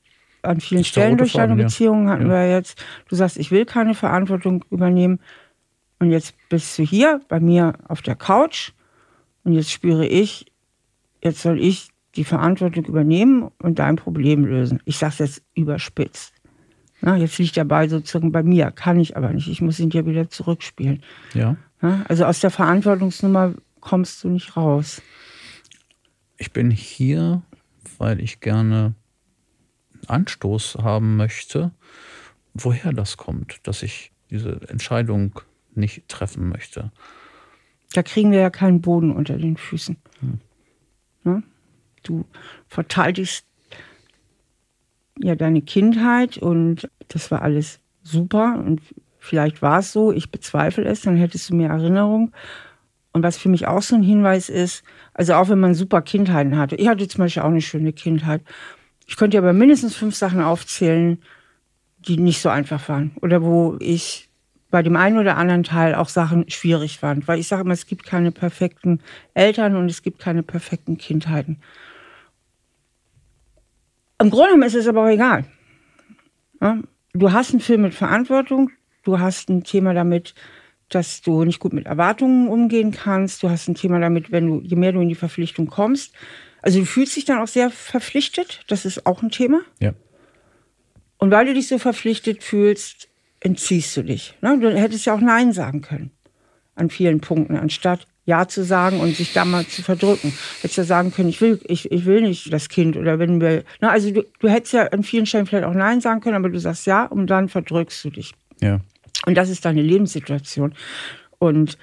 an vielen Ist der Stellen rote durch deine Faden, ja. Beziehung hatten Ja. wir jetzt. Du sagst, ich will keine Verantwortung übernehmen. Und jetzt bist du hier bei mir auf der Couch. Und jetzt spüre ich, jetzt soll ich die Verantwortung übernehmen und dein Problem lösen. Ich sage es jetzt überspitzt. Na, jetzt liegt der Ball sozusagen bei mir. Kann ich aber nicht. Ich muss ihn dir wieder zurückspielen. Ja. Na, also aus der Verantwortungsnummer kommst du nicht raus. Ich bin hier, weil ich gerne einen Anstoß haben möchte, woher das kommt, dass ich diese Entscheidung nicht treffen möchte. Da kriegen wir ja keinen Boden unter den Füßen. Ne? Du verteidigst ja deine Kindheit und das war alles super und vielleicht war es so, ich bezweifle es, dann hättest du mehr Erinnerung. Und was für mich auch so ein Hinweis ist, also auch wenn man super Kindheiten hatte, ich hatte zum Beispiel auch eine schöne Kindheit, ich könnte aber mindestens 5 Sachen aufzählen, die nicht so einfach waren oder wo ich bei dem einen oder anderen Teil auch Sachen schwierig fand. Weil ich sage immer, es gibt keine perfekten Eltern und es gibt keine perfekten Kindheiten. Im Grunde genommen ist es aber auch egal. Ja? Du hast einen Film mit Verantwortung, du hast ein Thema damit, dass du nicht gut mit Erwartungen umgehen kannst, du hast ein Thema damit, je mehr du in die Verpflichtung kommst. Also du fühlst dich dann auch sehr verpflichtet, das ist auch ein Thema. Ja. Und weil du dich so verpflichtet fühlst, entziehst du dich. Ne? Du hättest ja auch Nein sagen können an vielen Punkten, anstatt Ja zu sagen und sich da mal zu verdrücken. Hättest ja sagen können, ich will nicht das Kind. Oder wenn wir. Ne? Also du hättest ja an vielen Stellen vielleicht auch Nein sagen können, aber du sagst Ja und dann verdrückst du dich. Ja. Und das ist deine Lebenssituation. Und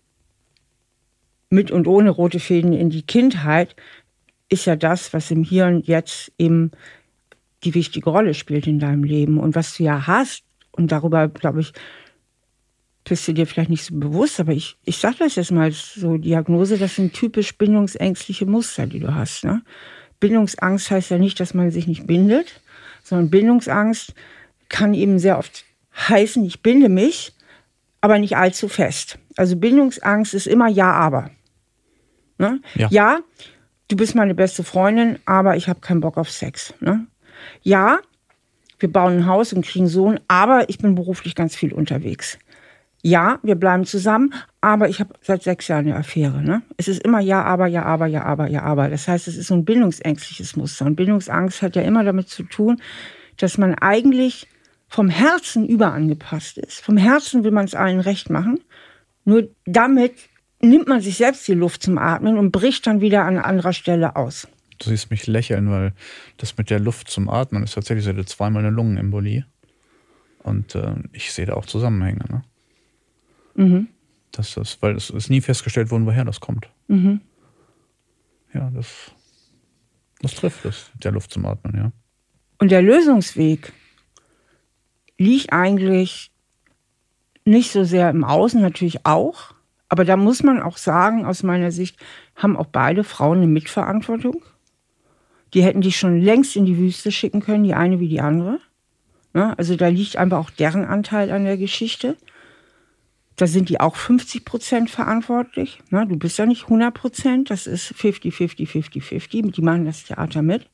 mit und ohne rote Fäden in die Kindheit ist ja das, was im Hier und Jetzt eben die wichtige Rolle spielt in deinem Leben. Und was du ja hast, und darüber, glaube ich, bist du dir vielleicht nicht so bewusst, aber ich sage das jetzt mal als so Diagnose, das sind typisch bindungsängstliche Muster, die du hast. Ne? Bindungsangst heißt ja nicht, dass man sich nicht bindet, sondern Bindungsangst kann eben sehr oft heißen, ich binde mich, aber nicht allzu fest. Also Bindungsangst ist immer Ja, aber. Ne? Ja, du bist meine beste Freundin, aber ich habe keinen Bock auf Sex. Ne? Ja, wir bauen ein Haus und kriegen einen Sohn, aber ich bin beruflich ganz viel unterwegs. Ja, wir bleiben zusammen, aber ich habe seit 6 Jahren eine Affäre. Ne? Es ist immer Ja, aber, ja, aber, ja, aber, ja, aber. Das heißt, es ist so ein bindungsängstliches Muster. Und Bindungsangst hat ja immer damit zu tun, dass man eigentlich vom Herzen überangepasst ist. Vom Herzen will man es allen recht machen. Nur damit nimmt man sich selbst die Luft zum Atmen und bricht dann wieder an anderer Stelle aus. Du siehst mich lächeln, weil das mit der Luft zum Atmen ist tatsächlich, ich hatte 2-mal eine Lungenembolie. Und ich sehe da auch Zusammenhänge. Ne? Mhm. Weil es ist nie festgestellt worden, woher das kommt. Mhm. Ja, das trifft es, der Luft zum Atmen, ja. Und der Lösungsweg liegt eigentlich nicht so sehr im Außen, natürlich auch. Aber da muss man auch sagen, aus meiner Sicht, haben auch beide Frauen eine Mitverantwortung. Die hätten dich schon längst in die Wüste schicken können, die eine wie die andere. Ja, also da liegt einfach auch deren Anteil an der Geschichte. Da sind die auch 50% verantwortlich. Ja, du bist ja nicht 100%, das ist 50-50-50-50. Die machen das Theater mit.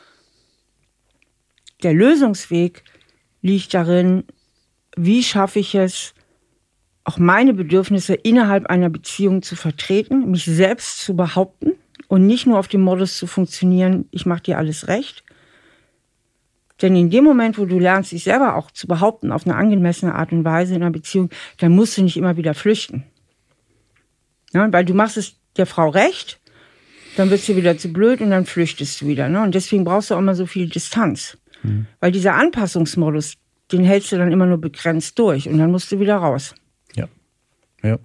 Der Lösungsweg liegt darin, wie schaffe ich es, auch meine Bedürfnisse innerhalb einer Beziehung zu vertreten, mich selbst zu behaupten und nicht nur auf dem Modus zu funktionieren, ich mache dir alles recht. Denn in dem Moment, wo du lernst, dich selber auch zu behaupten auf eine angemessene Art und Weise in einer Beziehung, dann musst du nicht immer wieder flüchten. Ja, weil du machst es der Frau recht, dann wird es dir wieder zu blöd und dann flüchtest du wieder. Ne? Und deswegen brauchst du auch immer so viel Distanz. Weil dieser Anpassungsmodus, den hältst du dann immer nur begrenzt durch und dann musst du wieder raus. Ja.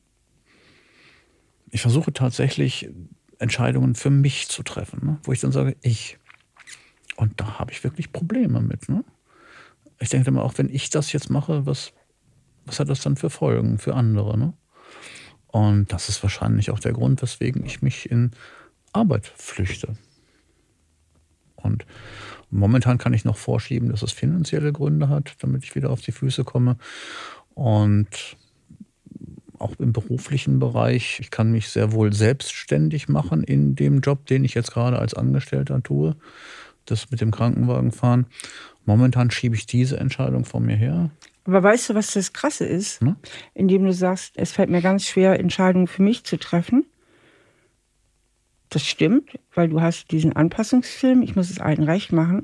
Ich versuche tatsächlich, Entscheidungen für mich zu treffen, ne? Wo ich dann sage, ich. Und da habe ich wirklich Probleme mit. Ne? Ich denke immer, auch wenn ich das jetzt mache, was hat das dann für Folgen für andere? Ne? Und das ist wahrscheinlich auch der Grund, weswegen ich mich in Arbeit flüchte. Und momentan kann ich noch vorschieben, dass es finanzielle Gründe hat, damit ich wieder auf die Füße komme. Und auch im beruflichen Bereich, ich kann mich sehr wohl selbstständig machen in dem Job, den ich jetzt gerade als Angestellter tue. das mit dem Krankenwagen fahren. Momentan schiebe ich diese Entscheidung vor mir her. Aber weißt du, was das Krasse ist? Hm? Indem du sagst, es fällt mir ganz schwer, Entscheidungen für mich zu treffen. Das stimmt, weil du hast diesen Anpassungsfilm, ich muss es allen recht machen.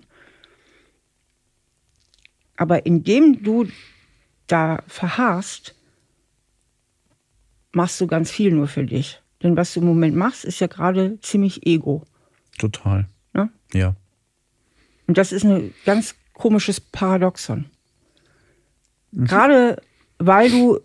Aber indem du da verharrst, machst du ganz viel nur für dich. Denn was du im Moment machst, ist ja gerade ziemlich Ego. Total. Ne? Ja. Und das ist ein ganz komisches Paradoxon. Gerade weil du,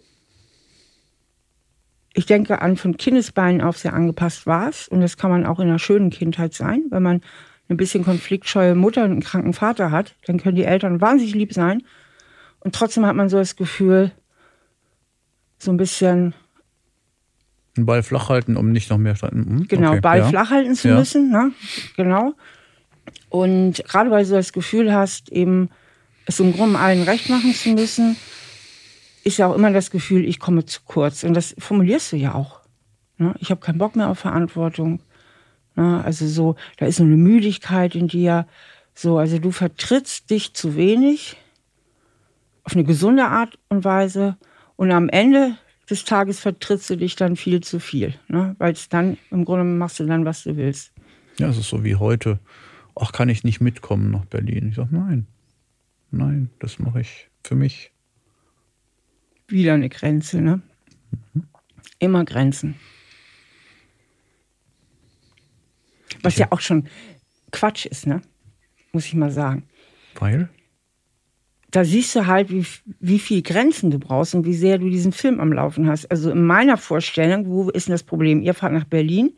ich denke, von Kindesbeinen auf sehr angepasst warst. Und das kann man auch in einer schönen Kindheit sein. Wenn man ein bisschen konfliktscheue Mutter und einen kranken Vater hat, dann können die Eltern wahnsinnig lieb sein. Und trotzdem hat man so das Gefühl, so ein bisschen... Den Ball flach halten, um nicht noch mehr... Genau, okay, Ball flach halten zu müssen. Ne? Genau. Und gerade weil du das Gefühl hast, eben es im Grunde allen recht machen zu müssen, ist ja auch immer das Gefühl, ich komme zu kurz. Und das formulierst du ja auch. Ne? Ich habe keinen Bock mehr auf Verantwortung. Ne? Also so, da ist so eine Müdigkeit in dir. So, also du vertrittst dich zu wenig auf eine gesunde Art und Weise. Und am Ende des Tages vertrittst du dich dann viel zu viel. Ne? Weil es dann, im Grunde machst du dann, was du willst. Ja, es ist so wie heute. Ach, kann ich nicht mitkommen nach Berlin? Ich sage, nein, das mache ich für mich. Wieder eine Grenze, ne? Immer Grenzen. Was ja auch schon Quatsch ist, ne? Muss ich mal sagen. Weil? Da siehst du halt, wie viel Grenzen du brauchst und wie sehr du diesen Film am Laufen hast. Also in meiner Vorstellung, wo ist denn das Problem? Ihr fahrt nach Berlin.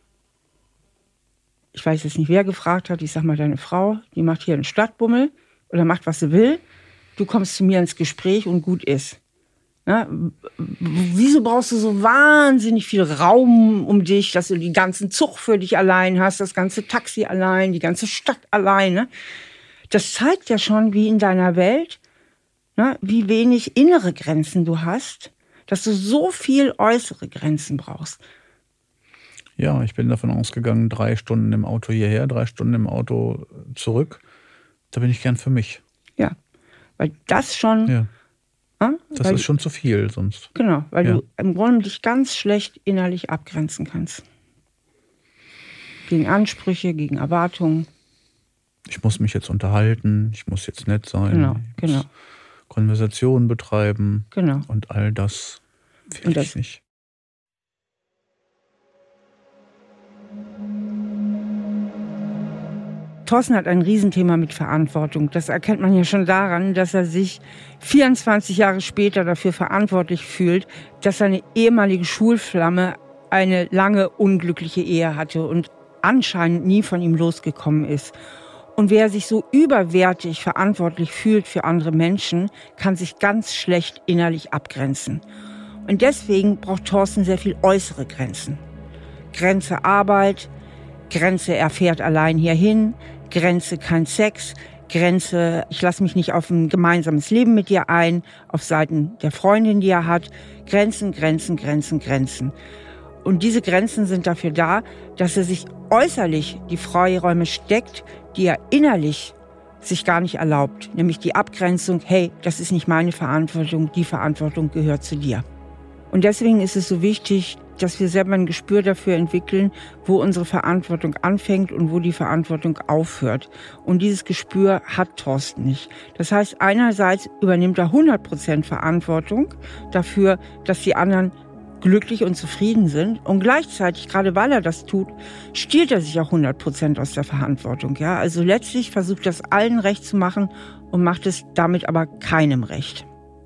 Ich weiß jetzt nicht, wer gefragt hat. Ich sag mal, deine Frau, die macht hier einen Stadtbummel oder macht, was sie will. Du kommst zu mir ins Gespräch und gut ist. Ja, wieso brauchst du so wahnsinnig viel Raum um dich, dass du den ganzen Zug für dich allein hast, das ganze Taxi allein, die ganze Stadt alleine? Das zeigt ja schon, wie in deiner Welt, ne, wie wenig innere Grenzen du hast, dass du so viel äußere Grenzen brauchst. Ja, ich bin davon ausgegangen, 3 Stunden im Auto hierher, 3 Stunden im Auto zurück. Da bin ich gern für mich. Ja, weil das schon... Ja. Das ist schon zu viel sonst. Genau, weil du im Grunde dich ganz schlecht innerlich abgrenzen kannst. Gegen Ansprüche, gegen Erwartungen. Ich muss mich jetzt unterhalten, ich muss jetzt nett sein. Ich muss Konversationen betreiben. Genau. Und all das will ich nicht. Thorsten hat ein Riesenthema mit Verantwortung. Das erkennt man ja schon daran, dass er sich 24 Jahre später dafür verantwortlich fühlt, dass seine ehemalige Schulflamme eine lange unglückliche Ehe hatte und anscheinend nie von ihm losgekommen ist. Und wer sich so überwertig verantwortlich fühlt für andere Menschen, kann sich ganz schlecht innerlich abgrenzen. Und deswegen braucht Thorsten sehr viel äußere Grenzen. Grenze Arbeit, Grenze er fährt allein hierhin, Grenze kein Sex, Grenze ich lasse mich nicht auf ein gemeinsames Leben mit dir ein, auf Seiten der Freundin, die er hat. Grenzen, Grenzen, Grenzen, Grenzen. Und diese Grenzen sind dafür da, dass er sich äußerlich die Freiräume steckt, die er innerlich sich gar nicht erlaubt. Nämlich die Abgrenzung, hey, das ist nicht meine Verantwortung, die Verantwortung gehört zu dir. Und deswegen ist es so wichtig, dass wir selber ein Gespür dafür entwickeln, wo unsere Verantwortung anfängt und wo die Verantwortung aufhört. Und dieses Gespür hat Thorsten nicht. Das heißt, einerseits übernimmt er 100% Verantwortung dafür, dass die anderen glücklich und zufrieden sind. Und gleichzeitig, gerade weil er das tut, stiehlt er sich auch 100% aus der Verantwortung. Ja? Also letztlich versucht er es allen recht zu machen und macht es damit aber keinem recht.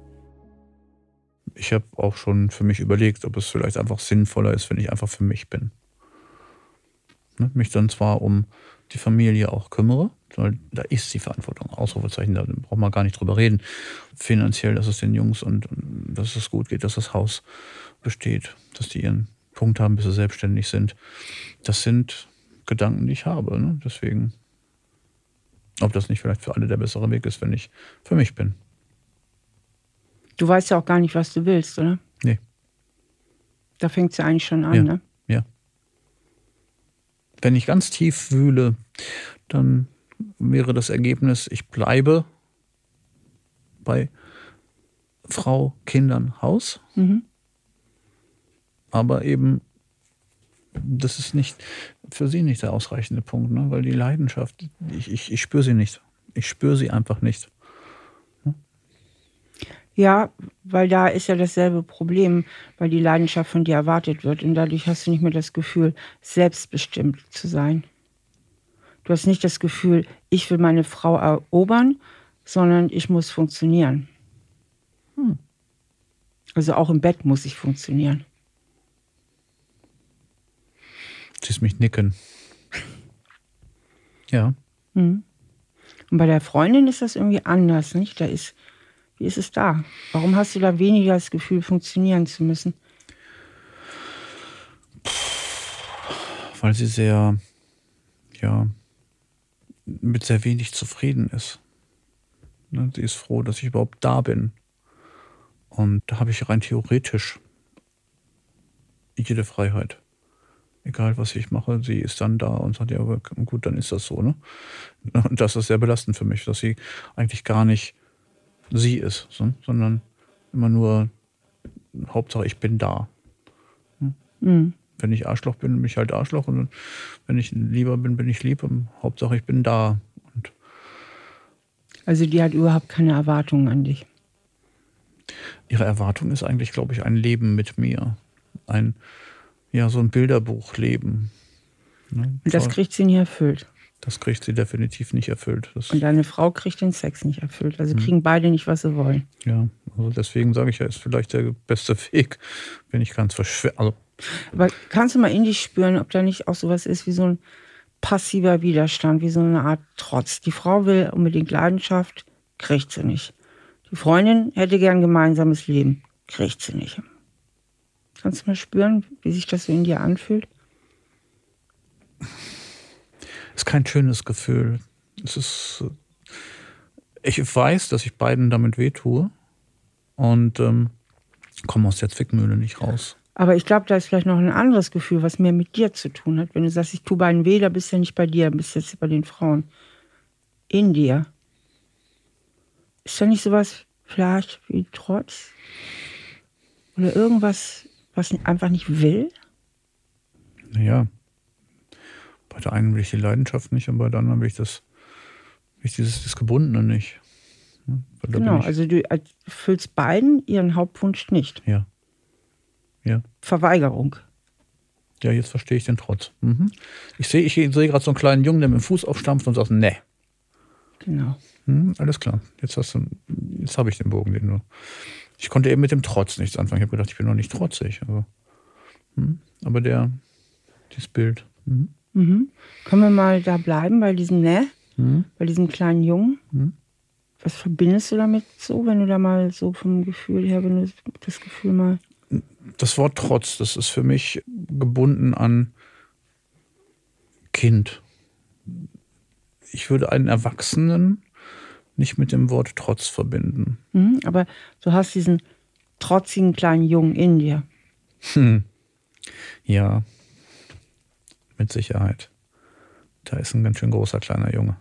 Ich habe auch schon für mich überlegt, ob es vielleicht einfach sinnvoller ist, wenn ich einfach für mich bin. Ne? Mich dann zwar um die Familie auch kümmere, weil da ist die Verantwortung, Ausrufezeichen, da braucht man gar nicht drüber reden. Finanziell, dass es den Jungs und dass es gut geht, dass das Haus besteht, dass die ihren Punkt haben, bis sie selbstständig sind. Das sind Gedanken, die ich habe. Ne? Deswegen, ob das nicht vielleicht für alle der bessere Weg ist, wenn ich für mich bin. Du weißt ja auch gar nicht, was du willst, oder? Nee. Da fängt es ja eigentlich schon an, ja. ne? Ja. Wenn ich ganz tief wühle, dann wäre das Ergebnis, ich bleibe bei Frau, Kindern, Haus. Aber eben, das ist für sie nicht der ausreichende Punkt, ne? Weil die Leidenschaft, ich spüre sie nicht. Ich spüre sie einfach nicht. Ja, weil da ist ja dasselbe Problem, weil die Leidenschaft von dir erwartet wird und dadurch hast du nicht mehr das Gefühl, selbstbestimmt zu sein. Du hast nicht das Gefühl, ich will meine Frau erobern, sondern ich muss funktionieren. Also auch im Bett muss ich funktionieren. Siehst mich nicken. Ja. Und bei der Freundin ist das irgendwie anders, nicht? Wie ist es da? Warum hast du da weniger das Gefühl, funktionieren zu müssen? Weil sie mit sehr wenig zufrieden ist. Sie ist froh, dass ich überhaupt da bin. Und da habe ich rein theoretisch jede Freiheit. Egal, was ich mache, sie ist dann da und sagt, ja, gut, dann ist das so, ne? Und das ist sehr belastend für mich, dass sie eigentlich gar nicht sie ist, sondern immer nur Hauptsache, ich bin da. Wenn ich Arschloch bin, bin ich halt Arschloch. Und wenn ich lieber bin, bin ich lieb. Und Hauptsache, ich bin da. Und also die hat überhaupt keine Erwartungen an dich? Ihre Erwartung ist eigentlich, glaube ich, ein Leben mit mir. So ein Bilderbuchleben. Ne? Und das kriegt sie nie erfüllt? Das kriegt sie definitiv nicht erfüllt. Und deine Frau kriegt den Sex nicht erfüllt. Also kriegen beide nicht, was sie wollen. Ja, also deswegen sage ich ja, ist vielleicht der beste Weg, wenn ich ganz also. Aber kannst du mal in dich spüren, ob da nicht auch sowas ist wie so ein passiver Widerstand, wie so eine Art Trotz? Die Frau will unbedingt Leidenschaft, kriegt sie nicht. Die Freundin hätte gern gemeinsames Leben, kriegt sie nicht. Kannst du mal spüren, wie sich das so in dir anfühlt? Ist kein schönes Gefühl. Ich weiß, dass ich beiden damit wehtue und komme aus der Zwickmühle nicht raus. Aber ich glaube, da ist vielleicht noch ein anderes Gefühl, was mehr mit dir zu tun hat. Wenn du sagst, ich tue beiden weh, da bist du ja nicht bei dir, bist jetzt bei den Frauen. In dir. Ist da nicht sowas vielleicht wie Trotz? Oder irgendwas, was einfach nicht will? Naja. Bei der einen will ich die Leidenschaft nicht und bei der anderen will ich das Gebundene nicht. Genau, also du erfüllst beiden ihren Hauptwunsch nicht. Ja. Verweigerung. Ja, jetzt verstehe ich den Trotz. Ich sehe gerade so einen kleinen Jungen, der mit dem Fuß aufstampft und sagt, ne. Genau. Alles klar. Jetzt habe ich den Bogen. Ich konnte eben mit dem Trotz nichts anfangen. Ich habe gedacht, ich bin noch nicht trotzig. Aber dieses Bild. Können wir mal da bleiben bei diesem bei diesem kleinen Jungen? Was verbindest du damit so, wenn du da mal so vom Gefühl her, wenn du das Gefühl mal... Das Wort Trotz, das ist für mich gebunden an Kind. Ich würde einen Erwachsenen nicht mit dem Wort Trotz verbinden. Aber du hast diesen trotzigen kleinen Jungen in dir. Ja, mit Sicherheit. Da ist ein ganz schön großer kleiner Junge.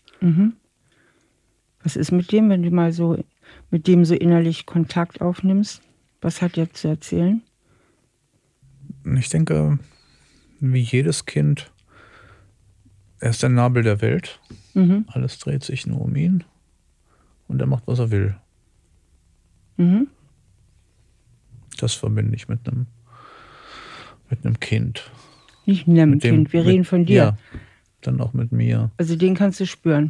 Was ist mit dem, wenn du mal so mit dem so innerlich Kontakt aufnimmst? Was hat er zu erzählen? Ich denke, wie jedes Kind, er ist der Nabel der Welt. Alles dreht sich nur um ihn. Und er macht, was er will. Das verbinde ich mit einem Kind. Nicht mit einem Kind, wir reden von dir. Ja, dann auch mit mir. Also den kannst du spüren.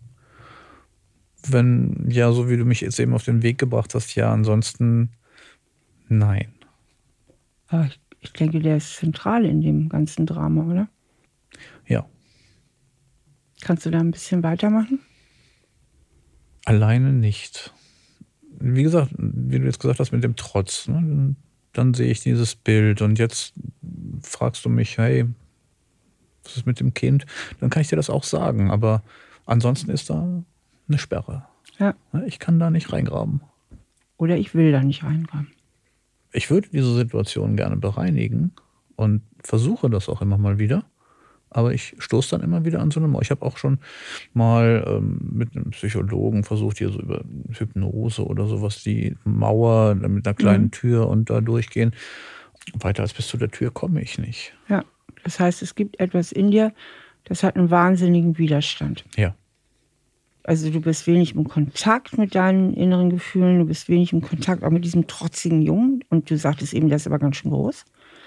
So wie du mich jetzt eben auf den Weg gebracht hast, ja, ansonsten nein. Aber ich denke, der ist zentral in dem ganzen Drama, oder? Ja. Kannst du da ein bisschen weitermachen? Alleine nicht. Wie gesagt, wie du jetzt gesagt hast, mit dem Trotz, ne? Dann sehe ich dieses Bild und jetzt fragst du mich, hey, was ist mit dem Kind? Dann kann ich dir das auch sagen, aber ansonsten ist da eine Sperre. Ja. Ich kann da nicht reingraben. Oder ich will da nicht reingraben. Ich würde diese Situation gerne bereinigen und versuche das auch immer mal wieder, aber ich stoße dann immer wieder an so eine Mauer. Ich habe auch schon mal mit einem Psychologen versucht, hier so über Hypnose oder sowas, die Mauer mit einer kleinen Tür und da durchgehen. Weiter als bis zu der Tür komme ich nicht. Ja, das heißt, es gibt etwas in dir, das hat einen wahnsinnigen Widerstand. Ja. Also du bist wenig im Kontakt mit deinen inneren Gefühlen, du bist wenig im Kontakt auch mit diesem trotzigen Jungen. Und du sagtest eben, der ist aber ganz schön groß.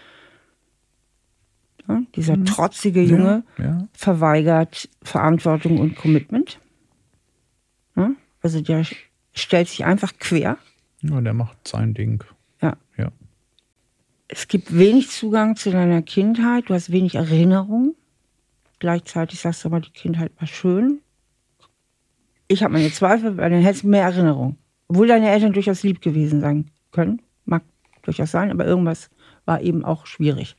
Ja, dieser trotzige Junge verweigert Verantwortung und Commitment. Ja, also der stellt sich einfach quer. Ja, der macht sein Ding. Ja. Ja. Es gibt wenig Zugang zu deiner Kindheit, du hast wenig Erinnerung. Gleichzeitig sagst du aber, die Kindheit war schön. Ich habe meine Zweifel, weil dann hättest du mehr Erinnerung. Obwohl deine Eltern durchaus lieb gewesen sein können. Mag durchaus sein, aber irgendwas war eben auch schwierig.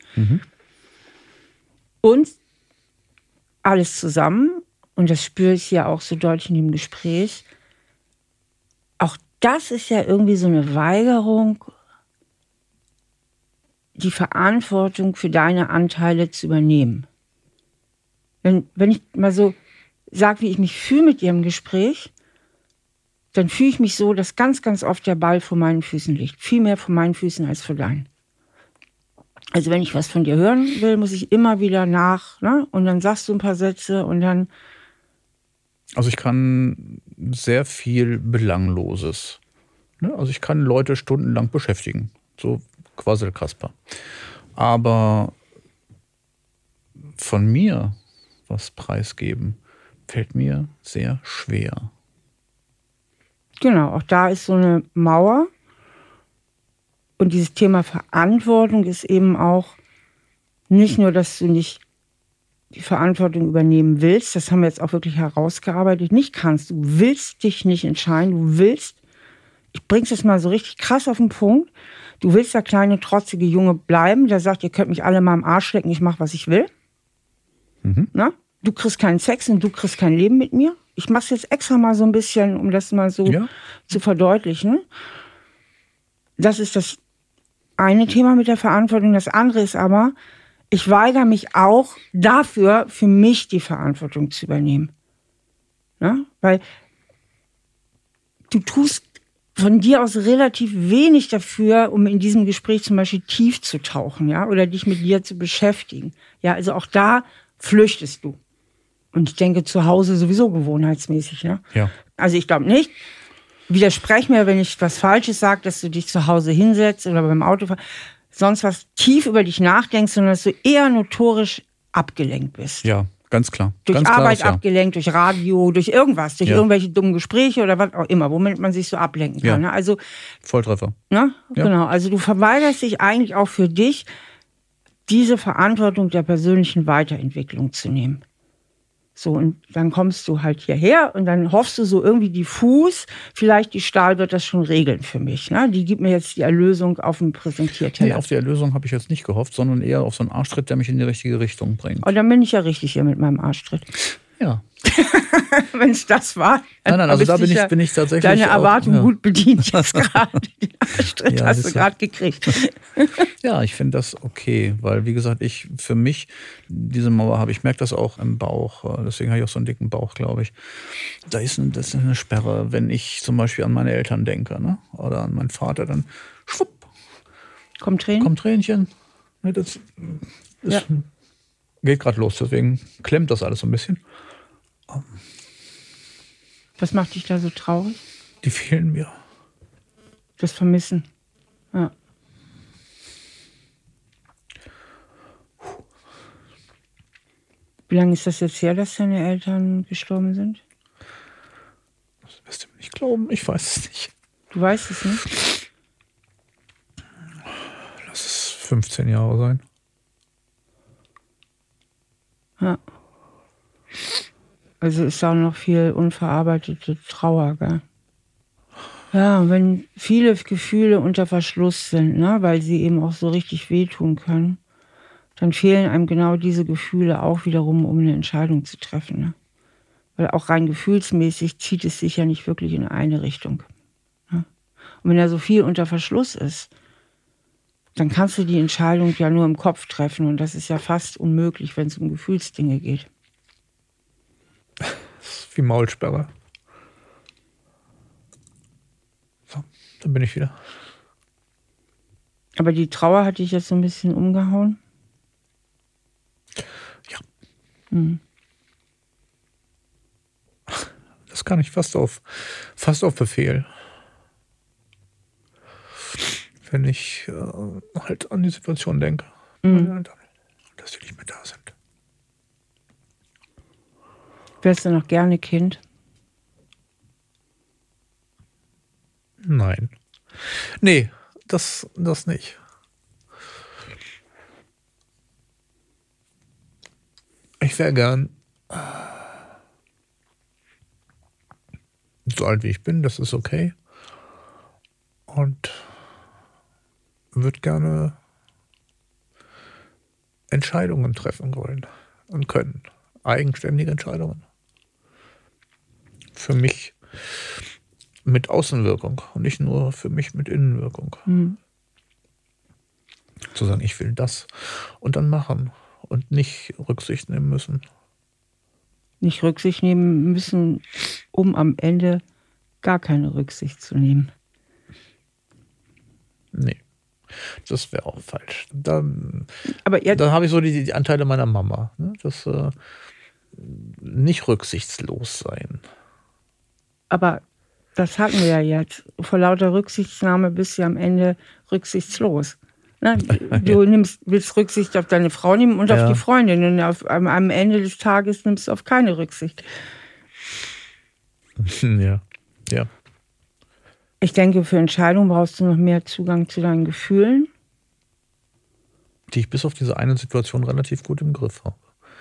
Und alles zusammen, und das spüre ich ja auch so deutlich in dem Gespräch, auch das ist ja irgendwie so eine Weigerung, die Verantwortung für deine Anteile zu übernehmen. Wenn ich mal so sage, wie ich mich fühle mit dir im Gespräch, dann fühle ich mich so, dass ganz, ganz oft der Ball vor meinen Füßen liegt. Viel mehr vor meinen Füßen als vor deinen. Also wenn ich was von dir hören will, muss ich immer wieder nach, ne? Und dann sagst du ein paar Sätze und dann... Also ich kann sehr viel Belangloses. Ne? Also ich kann Leute stundenlang beschäftigen. So Quasselkasper. Aber von mir was preisgeben, fällt mir sehr schwer. Genau, auch da ist so eine Mauer. Und dieses Thema Verantwortung ist eben auch nicht nur, dass du nicht die Verantwortung übernehmen willst, das haben wir jetzt auch wirklich herausgearbeitet, nicht kannst. Du willst dich nicht entscheiden, du willst, ich bring's jetzt mal so richtig krass auf den Punkt, du willst der kleine, trotzige Junge bleiben, der sagt, ihr könnt mich alle mal am Arsch lecken, ich mache, was ich will. Na? Du kriegst keinen Sex und du kriegst kein Leben mit mir. Ich mach's jetzt extra mal so ein bisschen, um das mal so zu verdeutlichen. Das ist das eine Thema mit der Verantwortung. Das andere ist aber, ich weigere mich auch dafür, für mich die Verantwortung zu übernehmen. Ja? Weil du tust von dir aus relativ wenig dafür, um in diesem Gespräch zum Beispiel tief zu tauchen, ja, oder dich mit dir zu beschäftigen. Ja, also auch da flüchtest du. Und ich denke, zu Hause sowieso gewohnheitsmäßig, ne? Ja. Also ich glaube nicht. Widersprech mir, wenn ich was Falsches sage, dass du dich zu Hause hinsetzt oder beim Autofahren, sonst was tief über dich nachdenkst, sondern dass du eher notorisch abgelenkt bist. Ja, ganz klar. Durch ganz Arbeit klares abgelenkt, durch Radio, durch irgendwas, durch irgendwelche dummen Gespräche oder was auch immer, womit man sich so ablenken kann. Ne? Also, Volltreffer. Ne? Ja. Genau, also du verweigerst dich eigentlich auch für dich, diese Verantwortung der persönlichen Weiterentwicklung zu nehmen. So, und dann kommst du halt hierher und dann hoffst du so irgendwie diffus, vielleicht die Stahl wird das schon regeln für mich. Ne? Die gibt mir jetzt die Erlösung auf dem Präsentierteller. Nee, auf die Erlösung habe ich jetzt nicht gehofft, sondern eher auf so einen Arschtritt, der mich in die richtige Richtung bringt. Und dann bin ich ja richtig hier mit meinem Arschtritt. Ja. Wenn es das war. Nein, also da bin ich tatsächlich. Deine Erwartung auch, gut bedient jetzt gerade. Den Arschtritt hast du gerade gekriegt. Ja, ich finde das okay, weil wie gesagt, für mich diese Mauer habe, ich merke das auch im Bauch, deswegen habe ich auch so einen dicken Bauch, glaube ich. Das ist eine Sperre, wenn ich zum Beispiel an meine Eltern denke, ne? Oder an meinen Vater, dann schwupp. Kommt Tränchen? Das geht gerade los, deswegen klemmt das alles so ein bisschen. Was macht dich da so traurig? Die fehlen mir. Das Vermissen. Ja. Wie lange ist das jetzt her, dass deine Eltern gestorben sind? Das wirst du mir nicht glauben, ich weiß es nicht. Du weißt es nicht? Lass es 15 Jahre sein. Ja. Also ist da noch viel unverarbeitete Trauer, gell? Ja, wenn viele Gefühle unter Verschluss sind, ne, weil sie eben auch so richtig wehtun können, dann fehlen einem genau diese Gefühle auch wiederum, um eine Entscheidung zu treffen. Ne? Weil auch rein gefühlsmäßig zieht es sich ja nicht wirklich in eine Richtung. Ne? Und wenn da so viel unter Verschluss ist, dann kannst du die Entscheidung ja nur im Kopf treffen. Und das ist ja fast unmöglich, wenn es um Gefühlsdinge geht. Das ist wie Maulsperre. So, dann bin ich wieder. Aber die Trauer hat dich jetzt so ein bisschen umgehauen? Ja. Mhm. Das kann ich fast auf Befehl. Wenn ich halt an die Situation denke, dass die nicht mehr da sind. Wärst du noch gerne Kind? Nein. Nee, das nicht. Ich wäre gern so alt wie ich bin, das ist okay. Und würde gerne Entscheidungen treffen wollen und können. Eigenständige Entscheidungen. Für mich mit Außenwirkung und nicht nur für mich mit Innenwirkung. Mhm. Zu sagen, ich will das und dann machen und nicht Rücksicht nehmen müssen. Nicht Rücksicht nehmen müssen, um am Ende gar keine Rücksicht zu nehmen. Nee, das wäre auch falsch. Da Aber habe ich so die Anteile meiner Mama. Ne? Das nicht rücksichtslos sein. Aber das hatten wir ja jetzt. Vor lauter Rücksichtnahme bist du am Ende rücksichtslos. Ne? Du willst Rücksicht auf deine Frau nehmen und auf die Freundin. Und am Ende des Tages nimmst du auf keine Rücksicht. Ja. Ich denke, für Entscheidungen brauchst du noch mehr Zugang zu deinen Gefühlen. Die ich bis auf diese eine Situation relativ gut im Griff habe.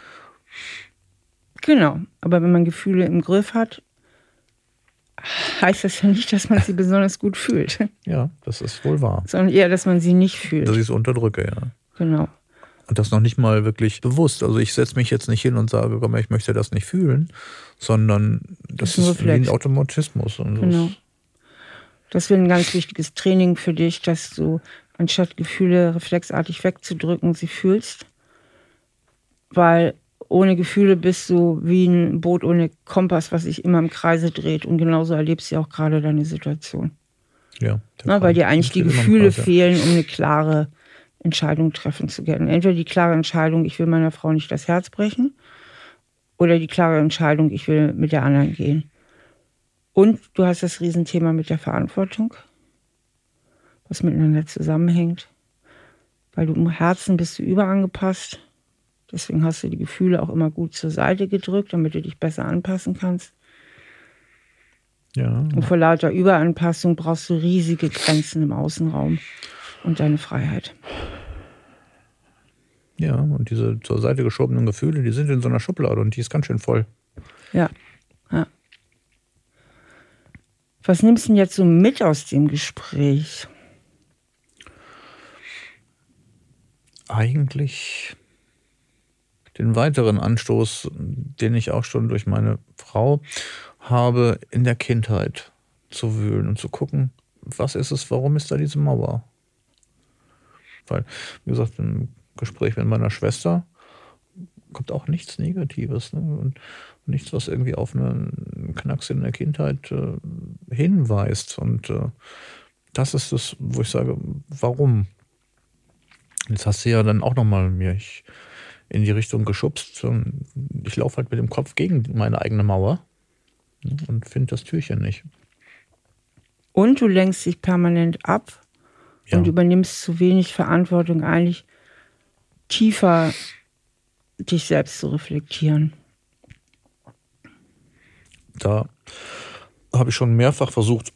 Genau. Aber wenn man Gefühle im Griff hat, heißt das ja nicht, dass man sie besonders gut fühlt. Ja, das ist wohl wahr. Sondern eher, dass man sie nicht fühlt. Dass ich es unterdrücke, ja. Genau. Und das noch nicht mal wirklich bewusst. Also ich setze mich jetzt nicht hin und sage, komm, ich möchte das nicht fühlen, sondern das ist wie ein Automatismus. Und genau. Das wäre ein ganz wichtiges Training für dich, dass du anstatt Gefühle reflexartig wegzudrücken, sie fühlst. Weil ohne Gefühle bist du wie ein Boot ohne Kompass, was sich immer im Kreise dreht. Und genauso erlebst du auch gerade deine Situation. Ja. Weil dir eigentlich die Gefühle fehlen, um eine klare Entscheidung treffen zu können. Entweder die klare Entscheidung, ich will meiner Frau nicht das Herz brechen, oder die klare Entscheidung, ich will mit der anderen gehen. Und du hast das Riesenthema mit der Verantwortung, was miteinander zusammenhängt. Weil du im Herzen bist du überangepasst. Deswegen hast du die Gefühle auch immer gut zur Seite gedrückt, damit du dich besser anpassen kannst. Ja. Und vor lauter Überanpassung brauchst du riesige Grenzen im Außenraum und deine Freiheit. Ja, und diese zur Seite geschobenen Gefühle, die sind in so einer Schublade und die ist ganz schön voll. Ja. Was nimmst du denn jetzt so mit aus dem Gespräch? Eigentlich den weiteren Anstoß, den ich auch schon durch meine Frau habe, in der Kindheit zu wühlen und zu gucken, was ist es, warum ist da diese Mauer? Weil, wie gesagt, im Gespräch mit meiner Schwester kommt auch nichts Negatives, ne? Und nichts, was irgendwie auf einen Knacks in der Kindheit hinweist. Und das ist es, wo ich sage, warum? Jetzt hast du ja dann auch nochmal mich in die Richtung geschubst. Ich laufe halt mit dem Kopf gegen meine eigene Mauer und finde das Türchen nicht. Und du lenkst dich permanent ab und übernimmst zu wenig Verantwortung, eigentlich tiefer dich selbst zu reflektieren. Da habe ich schon mehrfach versucht,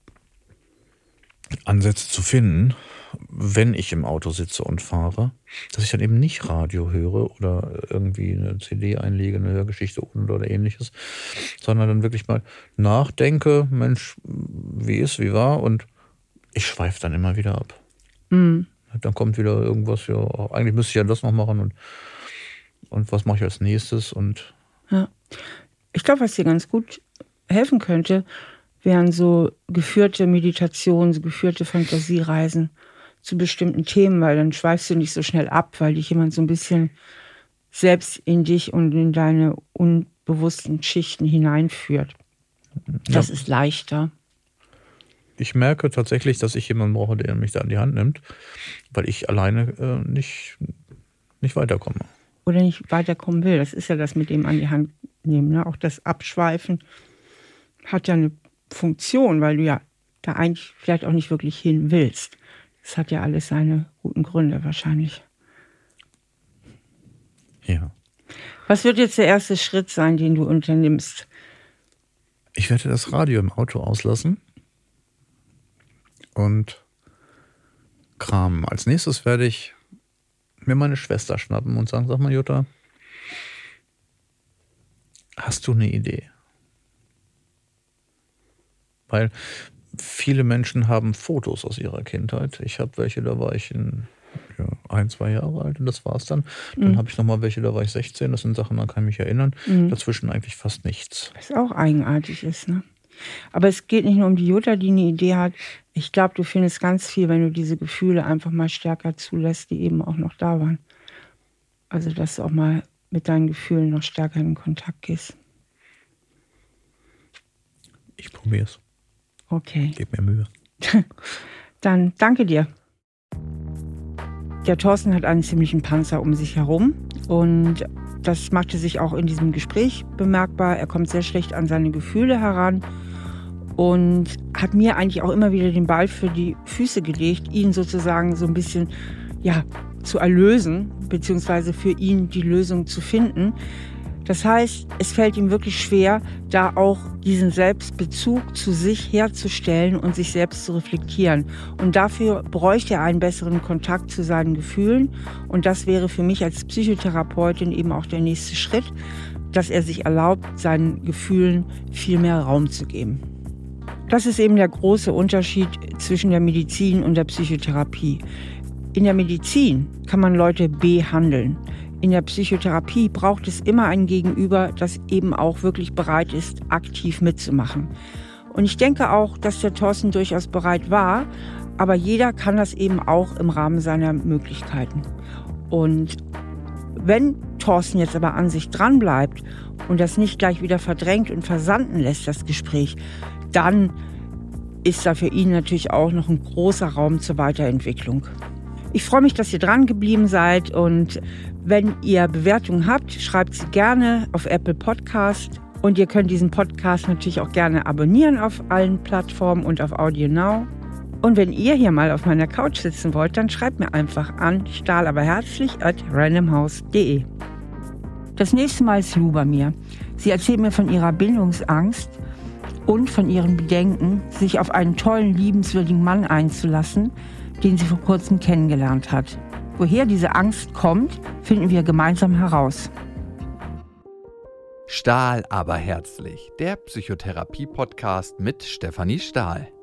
Ansätze zu finden, wenn ich im Auto sitze und fahre, dass ich dann eben nicht Radio höre oder irgendwie eine CD einlege, eine Hörgeschichte oder ähnliches, sondern dann wirklich mal nachdenke, Mensch, wie ist, wie war, und ich schweife dann immer wieder ab. Mhm. Dann kommt wieder irgendwas, ja, eigentlich müsste ich ja das noch machen und was mache ich als nächstes und ja. Ich glaube, was dir ganz gut helfen könnte, wären so geführte Meditationen, so geführte Fantasiereisen zu bestimmten Themen, weil dann schweifst du nicht so schnell ab, weil dich jemand so ein bisschen selbst in dich und in deine unbewussten Schichten hineinführt. Das ist leichter. Ich merke tatsächlich, dass ich jemanden brauche, der mich da an die Hand nimmt, weil ich alleine nicht weiterkomme. Oder nicht weiterkommen will. Das ist ja das mit dem an die Hand nehmen. Ne? Auch das Abschweifen hat ja eine Funktion, weil du ja da eigentlich vielleicht auch nicht wirklich hin willst. Das hat ja alles seine guten Gründe wahrscheinlich. Ja. Was wird jetzt der erste Schritt sein, den du unternimmst? Ich werde das Radio im Auto auslassen und kramen. Als nächstes werde ich mir meine Schwester schnappen und sagen, sag mal Jutta, hast du eine Idee? Weil viele Menschen haben Fotos aus ihrer Kindheit. Ich habe welche, da war ich 1, 2 Jahre alt und das war's dann. Dann habe ich nochmal welche, da war ich 16. Das sind Sachen, da kann ich mich erinnern. Dazwischen eigentlich fast nichts. Was auch eigenartig ist, ne? Aber es geht nicht nur um die Jutta, die eine Idee hat. Ich glaube, du findest ganz viel, wenn du diese Gefühle einfach mal stärker zulässt, die eben auch noch da waren. Also, dass du auch mal mit deinen Gefühlen noch stärker in Kontakt gehst. Ich probiere es. Okay. Gib mir Mühe. Dann danke dir. Der Thorsten hat einen ziemlichen Panzer um sich herum und das machte sich auch in diesem Gespräch bemerkbar. Er kommt sehr schlecht an seine Gefühle heran und hat mir eigentlich auch immer wieder den Ball für die Füße gelegt, ihn sozusagen so ein bisschen zu erlösen, beziehungsweise für ihn die Lösung zu finden. Das heißt, es fällt ihm wirklich schwer, da auch diesen Selbstbezug zu sich herzustellen und sich selbst zu reflektieren. Und dafür bräuchte er einen besseren Kontakt zu seinen Gefühlen. Und das wäre für mich als Psychotherapeutin eben auch der nächste Schritt, dass er sich erlaubt, seinen Gefühlen viel mehr Raum zu geben. Das ist eben der große Unterschied zwischen der Medizin und der Psychotherapie. In der Medizin kann man Leute behandeln. In der Psychotherapie braucht es immer ein Gegenüber, das eben auch wirklich bereit ist, aktiv mitzumachen. Und ich denke auch, dass der Thorsten durchaus bereit war, aber jeder kann das eben auch im Rahmen seiner Möglichkeiten. Und wenn Thorsten jetzt aber an sich dranbleibt und das nicht gleich wieder verdrängt und versanden lässt, das Gespräch, dann ist da für ihn natürlich auch noch ein großer Raum zur Weiterentwicklung. Ich freue mich, dass ihr dran geblieben seid und wenn ihr Bewertungen habt, schreibt sie gerne auf Apple Podcast und ihr könnt diesen Podcast natürlich auch gerne abonnieren auf allen Plattformen und auf Audio Now. Und wenn ihr hier mal auf meiner Couch sitzen wollt, dann schreibt mir einfach an stahlaberherzlich@randomhouse.de. Das nächste Mal ist Lu bei mir. Sie erzählt mir von ihrer Bindungsangst und von ihren Bedenken, sich auf einen tollen, liebenswürdigen Mann einzulassen, den sie vor kurzem kennengelernt hat. Woher diese Angst kommt, finden wir gemeinsam heraus. Stahl aber herzlich, der Psychotherapie-Podcast mit Stefanie Stahl.